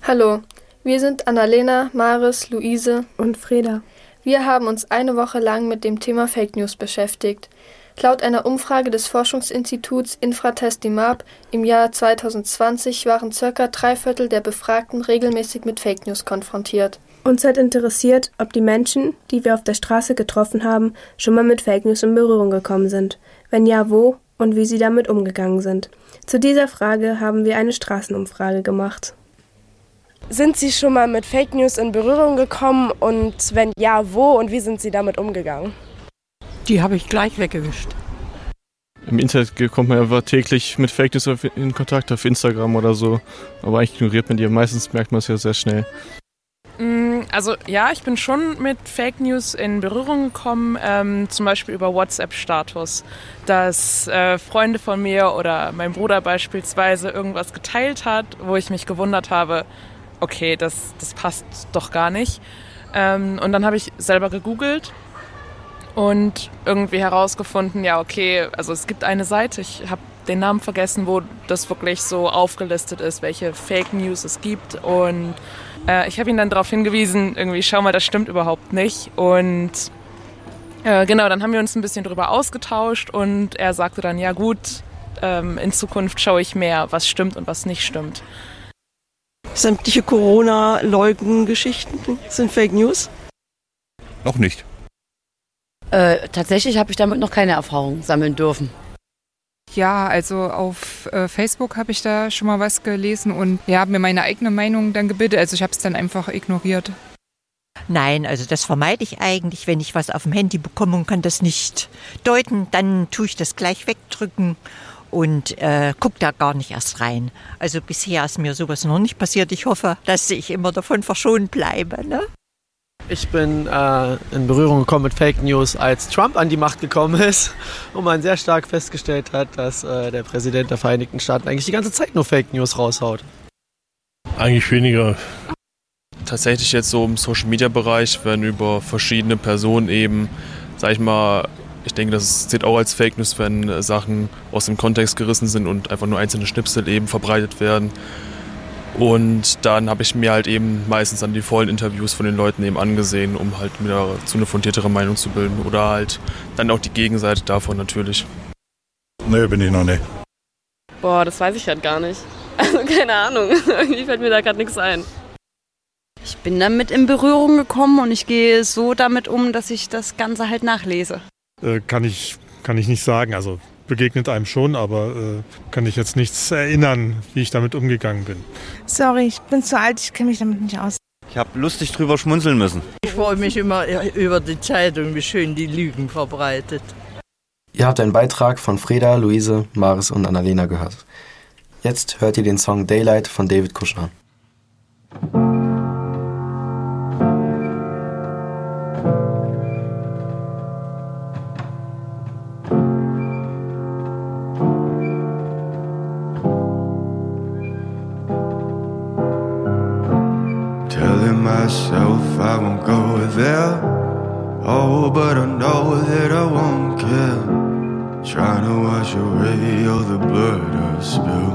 Hallo, wir sind Annalena, Maris, Luise und Freda. Wir haben uns eine Woche lang mit dem Thema Fake News beschäftigt. Laut einer Umfrage des Forschungsinstituts Infratest-DIMAP im Jahr zwanzig zwanzig waren circa drei Viertel der Befragten regelmäßig mit Fake News konfrontiert. Uns hat interessiert, ob die Menschen, die wir auf der Straße getroffen haben, schon mal mit Fake News in Berührung gekommen sind. Wenn ja, wo und wie sie damit umgegangen sind. Zu dieser Frage haben wir eine Straßenumfrage gemacht. Sind Sie schon mal mit Fake News in Berührung gekommen und wenn ja, wo und wie sind Sie damit umgegangen? Die habe ich gleich weggewischt. Im Internet kommt man einfach täglich mit Fake News in Kontakt, auf Instagram oder so. Aber eigentlich ignoriert man die. Meistens merkt man es ja sehr schnell. Also ja, ich bin schon mit Fake News in Berührung gekommen, ähm, zum Beispiel über WhatsApp-Status, dass äh, Freunde von mir oder mein Bruder beispielsweise irgendwas geteilt hat, wo ich mich gewundert habe, okay, das, das passt doch gar nicht. Ähm, und dann habe ich selber gegoogelt und irgendwie herausgefunden, ja okay, also es gibt eine Seite, ich habe den Namen vergessen, wo das wirklich so aufgelistet ist, welche Fake News es gibt und äh, ich habe ihn dann darauf hingewiesen, irgendwie schau mal, das stimmt überhaupt nicht und äh, genau, dann haben wir uns ein bisschen drüber ausgetauscht und er sagte dann, ja gut, ähm, in Zukunft schaue ich mehr, was stimmt und was nicht stimmt. Sämtliche Corona-Leugen-Geschichten sind Fake News? Noch nicht. Äh, tatsächlich habe ich damit noch keine Erfahrung sammeln dürfen. Ja, also auf äh, Facebook habe ich da schon mal was gelesen und ja, habe mir meine eigene Meinung dann gebildet. Also ich habe es dann einfach ignoriert. Nein, also das vermeide ich eigentlich. Wenn ich was auf dem Handy bekomme und kann das nicht deuten, dann tue ich das gleich wegdrücken und äh, gucke da gar nicht erst rein. Also bisher ist mir sowas noch nicht passiert. Ich hoffe, dass ich immer davon verschont bleibe. Ne? Ich bin äh, in Berührung gekommen mit Fake News, als Trump an die Macht gekommen ist und man sehr stark festgestellt hat, dass äh, der Präsident der Vereinigten Staaten eigentlich die ganze Zeit nur Fake News raushaut. Eigentlich weniger. Tatsächlich jetzt so im Social-Media-Bereich, wenn über verschiedene Personen eben, sag ich mal, ich denke, das zählt auch als Fake News, wenn Sachen aus dem Kontext gerissen sind und einfach nur einzelne Schnipsel eben verbreitet werden. Und dann habe ich mir halt eben meistens dann die vollen Interviews von den Leuten eben angesehen, um halt mir zu eine fundiertere Meinung zu bilden. Oder halt dann auch die Gegenseite davon natürlich. Nee, bin ich noch nicht. Boah, das weiß ich halt gar nicht. Also keine Ahnung, irgendwie fällt mir da gerade nichts ein. Ich bin damit in Berührung gekommen und ich gehe so damit um, dass ich das Ganze halt nachlese. Äh, kann ich, kann ich nicht sagen. Also begegnet einem schon, aber äh, kann ich jetzt nichts erinnern, wie ich damit umgegangen bin. Sorry, ich bin zu alt, ich kenne mich damit nicht aus. Ich habe lustig drüber schmunzeln müssen. Ich freue mich immer über die Zeitung, wie schön die Lügen verbreitet. Ihr habt einen Beitrag von Freda, Luise, Maris und Annalena gehört. Jetzt hört ihr den Song Daylight von David Kushner. Myself, I won't go there. Oh, but I know that I won't care. Trying to wash away all the blood I've spilled.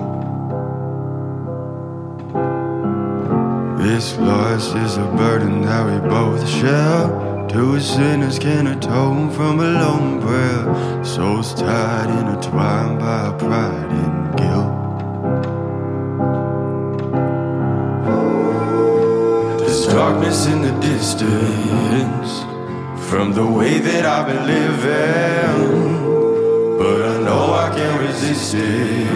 This loss is a burden that we both share. Two sinners can atone from a lone prayer. Souls tied, intertwined by pride and guilt. Darkness in the distance from the way that I've been living, but I know I can't resist it.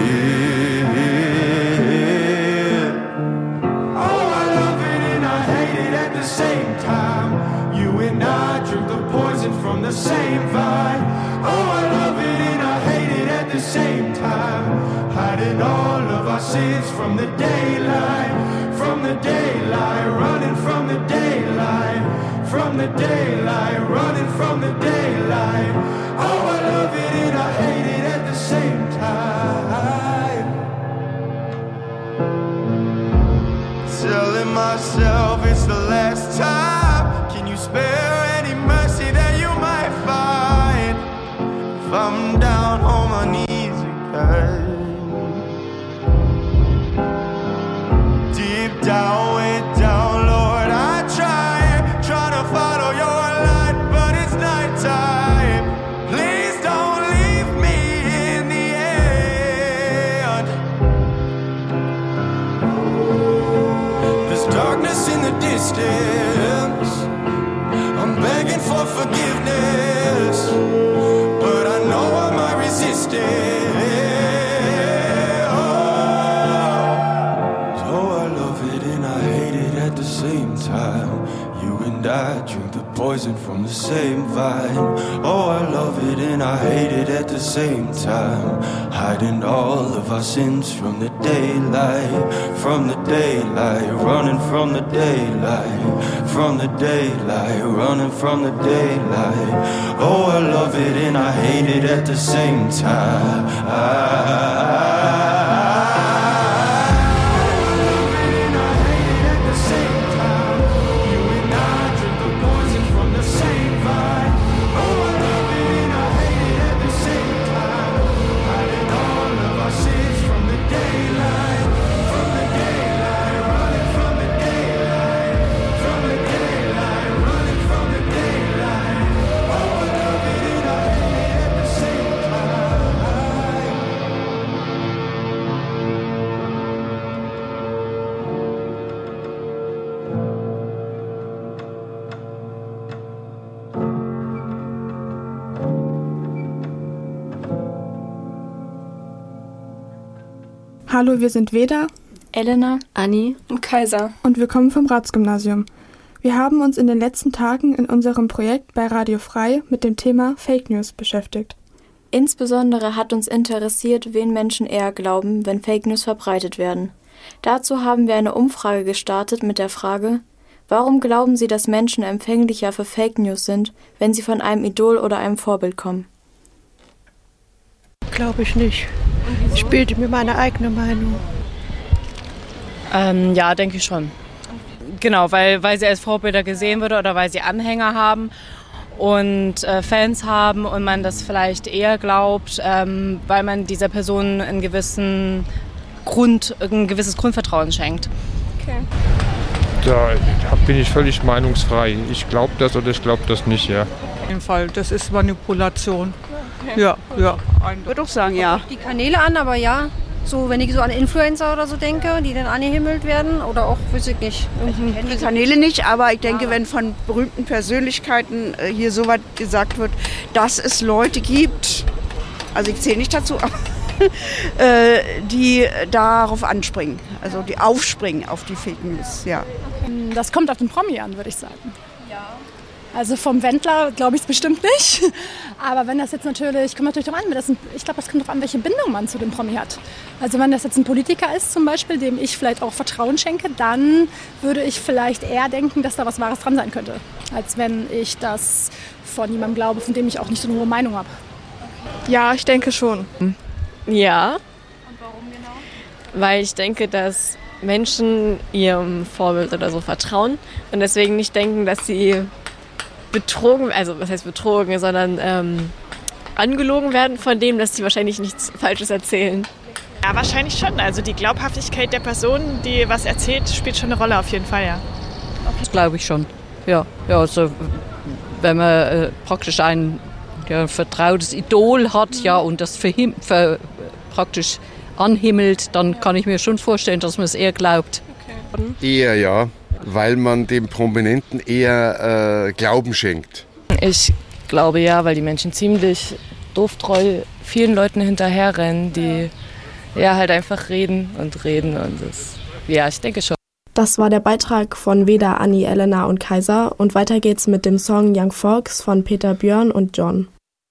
Oh, I love it and I hate it at the same time. You and I drink the poison from the same vine. Oh, I love it and I hate it at the same time. Hiding all of our sins from the daylight. From the daylight, running from the daylight. From the daylight, running from the daylight. Oh, I love it and I hate it at the same time. Telling myself it's the last time. Can you spare any mercy that you might find? If I'm down on my knees again. Down drink the poison from the same vine. Oh, I love it and I hate it at the same time. Hiding all of our sins from the daylight, from the daylight, running from the daylight, from the daylight, running from the daylight. Oh, I love it and I hate it at the same time. I Hallo, wir sind Veda, Elena, Anni und Kaiser. Und wir kommen vom Ratsgymnasium. Wir haben uns in den letzten Tagen in unserem Projekt bei Radio Frei mit dem Thema Fake News beschäftigt. Insbesondere hat uns interessiert, wen Menschen eher glauben, wenn Fake News verbreitet werden. Dazu haben wir eine Umfrage gestartet mit der Frage: Warum glauben Sie, dass Menschen empfänglicher für Fake News sind, wenn sie von einem Idol oder einem Vorbild kommen? Glaube ich nicht. Ich bilde mir meine eigene Meinung. Ähm, ja, denke ich schon. Genau, weil, weil sie als Vorbilder gesehen wurde oder weil sie Anhänger haben und äh, Fans haben und man das vielleicht eher glaubt, ähm, weil man dieser Person einen gewissen Grund, ein gewisses Grundvertrauen schenkt. Okay. Da bin ich völlig meinungsfrei. Ich glaube das oder ich glaube das nicht, ja. Auf jeden Fall, das ist Manipulation. Okay. Ja, ja. Ich würde auch sagen, ja. Die Kanäle an, aber ja, so wenn ich so an Influencer oder so denke, die dann angehimmelt werden oder auch, weiß ich nicht. Die Kanäle nicht, aber ich denke, ja, wenn von berühmten Persönlichkeiten äh, hier so weit gesagt wird, dass es Leute gibt, also ich zähle nicht dazu, äh, die darauf anspringen, also die aufspringen auf die Fake News, ja. Das kommt auf den Promi an, würde ich sagen. Ja. Also vom Wendler glaube ich es bestimmt nicht. Aber wenn das jetzt natürlich, kommt natürlich darauf an, das ein, ich glaube, das kommt darauf an, welche Bindung man zu dem Promi hat. Also wenn das jetzt ein Politiker ist zum Beispiel, dem ich vielleicht auch Vertrauen schenke, dann würde ich vielleicht eher denken, dass da was Wahres dran sein könnte, als wenn ich das von jemandem glaube, von dem ich auch nicht so eine hohe Meinung habe. Ja, ich denke schon. Ja. Und warum genau? Weil ich denke, dass Menschen ihrem Vorbild oder so vertrauen und deswegen nicht denken, dass sie betrogen, also was heißt betrogen, sondern ähm, angelogen werden von dem, dass sie wahrscheinlich nichts Falsches erzählen. Ja, wahrscheinlich schon. Also die Glaubhaftigkeit der Person, die was erzählt, spielt schon eine Rolle auf jeden Fall, ja. Das glaube ich schon. Ja, ja, also wenn man äh, praktisch ein ja, vertrautes Idol hat, ja, und das für, für praktisch anhimmelt, dann kann ich mir schon vorstellen, dass man es eher glaubt. Okay. Eher ja, weil man dem Prominenten eher äh, Glauben schenkt. Ich glaube ja, weil die Menschen ziemlich dooftreu vielen Leuten hinterherrennen, die ja halt einfach reden und reden und das, ja, ich denke schon. Das war der Beitrag von Veda, Anni, Elena und Kaiser und weiter geht's mit dem Song Young Folks von Peter Björn und John.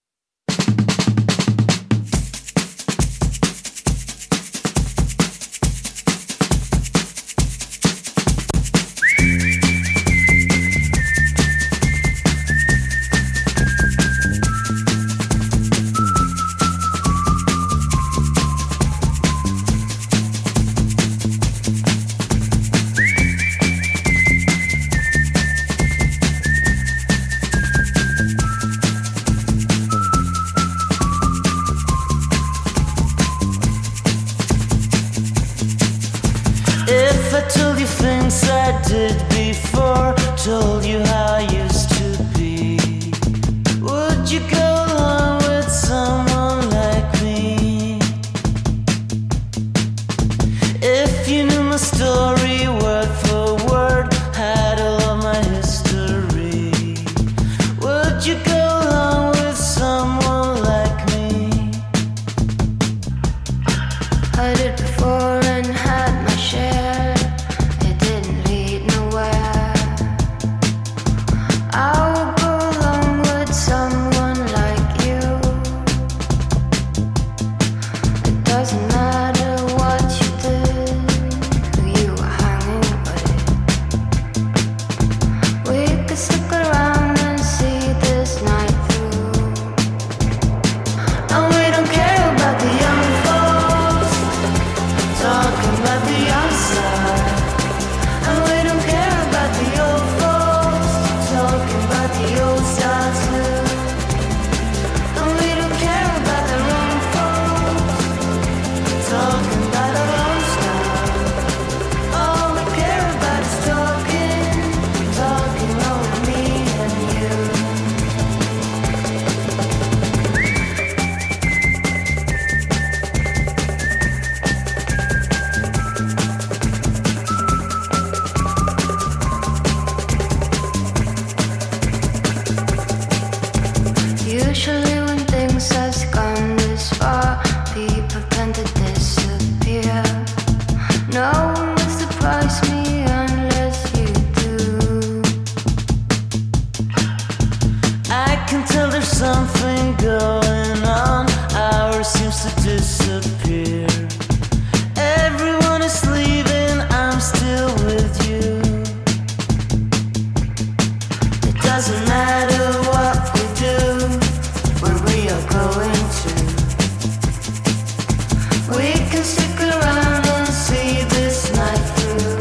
Told you how I used to be. Would you go along with someone like me? If you knew my story word for word, had all of my history, would you go along with someone like me? I did before and had my share. It didn't lead nowhere. are going to. We can stick around and see this night through.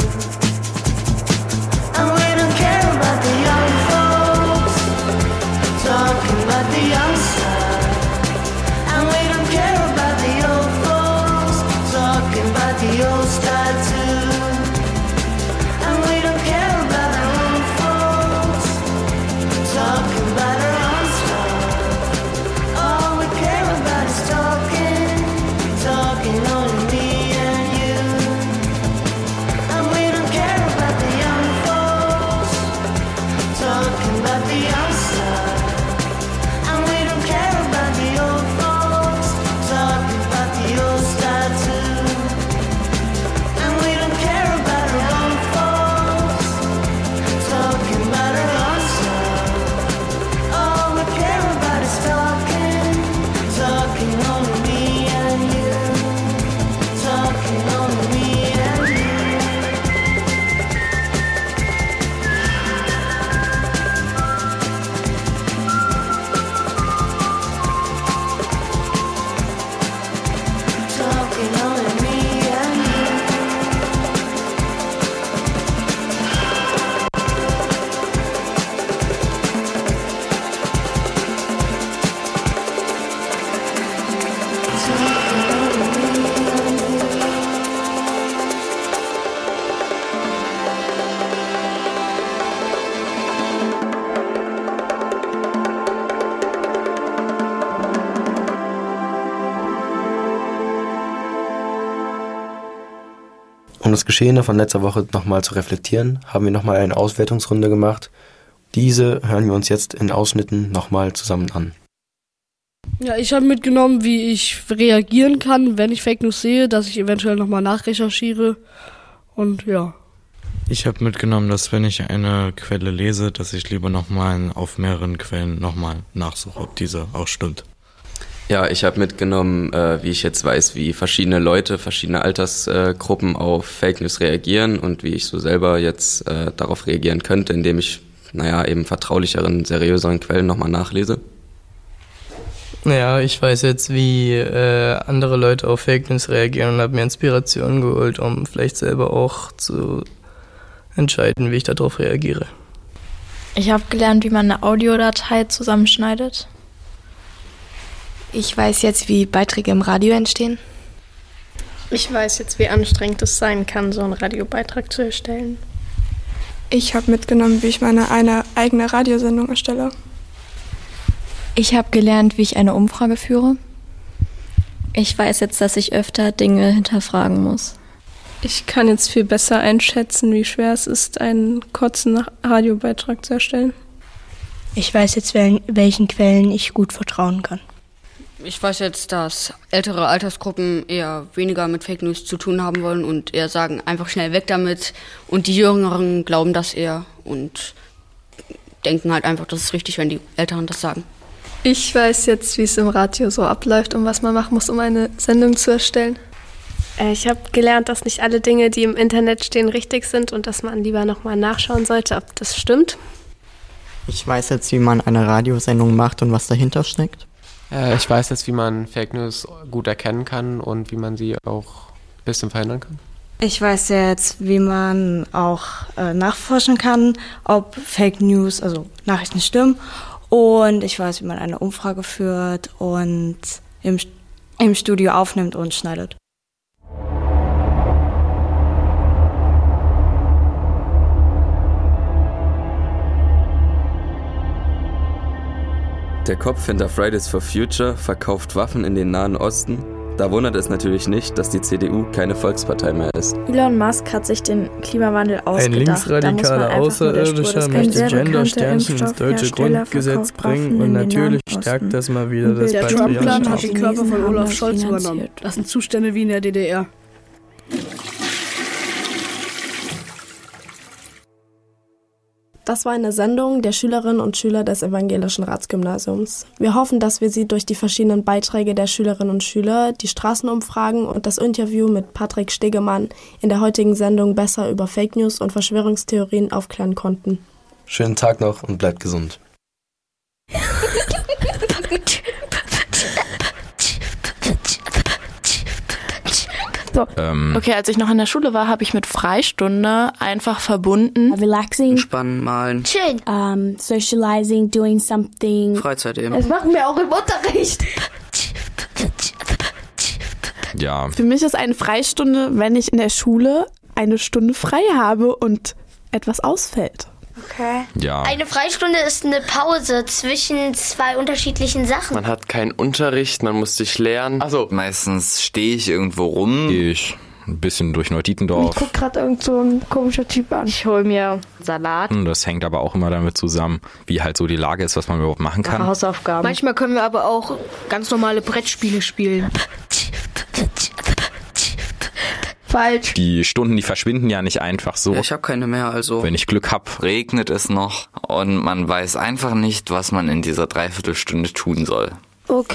And we don't care about the young folks talking about the young side. And we don't care about the old folks talking about the old style too. And we don't care about our own folks talking about our own stuff. All we care about is talking, talking only me and you. And we don't care about the young folks talking about the young side. And we don't care about the old folks talking about the old style too. And we don't care about our own folks talking about our own stuff. All we care about is talking, talking only me and you. Talking only me and you. Talking only me and you. Um das Geschehene von letzter Woche nochmal zu reflektieren, haben wir nochmal eine Auswertungsrunde gemacht. Diese hören wir uns jetzt in Ausschnitten nochmal zusammen an. Ja, ich habe mitgenommen, wie ich reagieren kann, wenn ich Fake News sehe, dass ich eventuell nochmal nachrecherchiere und ja. Ich habe mitgenommen, dass wenn ich eine Quelle lese, dass ich lieber nochmal auf mehreren Quellen nochmal nachsuche, ob diese auch stimmt. Ja, ich habe mitgenommen, äh, wie ich jetzt weiß, wie verschiedene Leute, verschiedene Altersgruppen äh, auf Fake News reagieren und wie ich so selber jetzt äh, darauf reagieren könnte, indem ich, naja, eben vertraulicheren, seriöseren Quellen nochmal nachlese. Naja, ich weiß jetzt, wie äh, andere Leute auf Fake News reagieren und habe mir Inspirationen geholt, um vielleicht selber auch zu entscheiden, wie ich darauf reagiere. Ich habe gelernt, wie man eine Audiodatei zusammenschneidet. Ich weiß jetzt, wie Beiträge im Radio entstehen. Ich weiß jetzt, wie anstrengend es sein kann, so einen Radiobeitrag zu erstellen. Ich habe mitgenommen, wie ich meine eine eigene Radiosendung erstelle. Ich habe gelernt, wie ich eine Umfrage führe. Ich weiß jetzt, dass ich öfter Dinge hinterfragen muss. Ich kann jetzt viel besser einschätzen, wie schwer es ist, einen kurzen Radiobeitrag zu erstellen. Ich weiß jetzt, welchen Quellen ich gut vertrauen kann. Ich weiß jetzt, dass ältere Altersgruppen eher weniger mit Fake News zu tun haben wollen und eher sagen, einfach schnell weg damit. Und die Jüngeren glauben das eher und denken halt einfach, das ist richtig, wenn die Älteren das sagen. Ich weiß jetzt, wie es im Radio so abläuft und was man machen muss, um eine Sendung zu erstellen. Ich habe gelernt, dass nicht alle Dinge, die im Internet stehen, richtig sind und dass man lieber nochmal nachschauen sollte, ob das stimmt. Ich weiß jetzt, wie man eine Radiosendung macht und was dahinter steckt. Äh, ich weiß jetzt, wie man Fake News gut erkennen kann und wie man sie auch ein bisschen verhindern kann. Ich weiß jetzt, wie man auch äh, nachforschen kann, ob Fake News, also Nachrichten stimmen. Und ich weiß, wie man eine Umfrage führt und im, im Studio aufnimmt und schneidet. Der Kopf hinter Fridays for Future verkauft Waffen in den Nahen Osten. Da wundert es natürlich nicht, dass die C D U keine Volkspartei mehr ist. Elon Musk hat sich den Klimawandel ausgedacht. Ein linksradikaler Außerirdischer möchte Gender-Sternchen ins deutsche Grundgesetz bringen und natürlich stärkt das mal wieder das Der Trump-Plan hat den Körper von Olaf Scholz übernommen. Das sind Zustände wie in der D D R. Das war eine Sendung der Schülerinnen und Schüler des Evangelischen Ratsgymnasiums. Wir hoffen, dass wir Sie durch die verschiedenen Beiträge der Schülerinnen und Schüler, die Straßenumfragen und das Interview mit Patrick Stegemann in der heutigen Sendung besser über Fake News und Verschwörungstheorien aufklären konnten. Schönen Tag noch und bleibt gesund. So. Ähm. Okay, als ich noch in der Schule war, habe ich mit Freistunde einfach verbunden. Relaxing. Entspannen, malen. Chillen. Um, socializing, doing something. Freizeit eben. Das machen wir auch im Unterricht. Ja. Für mich ist eine Freistunde, wenn ich in der Schule eine Stunde frei habe und etwas ausfällt. Okay. Ja. Eine Freistunde ist eine Pause zwischen zwei unterschiedlichen Sachen. Man hat keinen Unterricht, man muss sich lernen. Also meistens stehe ich irgendwo rum. Ich ein bisschen durch Neutietendorf. Ich guck gerade irgend so ein komischer Typ an. Ich hole mir Salat. Das hängt aber auch immer damit zusammen, wie halt so die Lage ist, was man überhaupt machen kann. Hausaufgaben. Manchmal können wir aber auch ganz normale Brettspiele spielen. Falsch. Die Stunden, die verschwinden ja nicht einfach so. Ja, ich habe keine mehr, also. Wenn ich Glück hab, regnet es noch und man weiß einfach nicht, was man in dieser Dreiviertelstunde tun soll. Okay.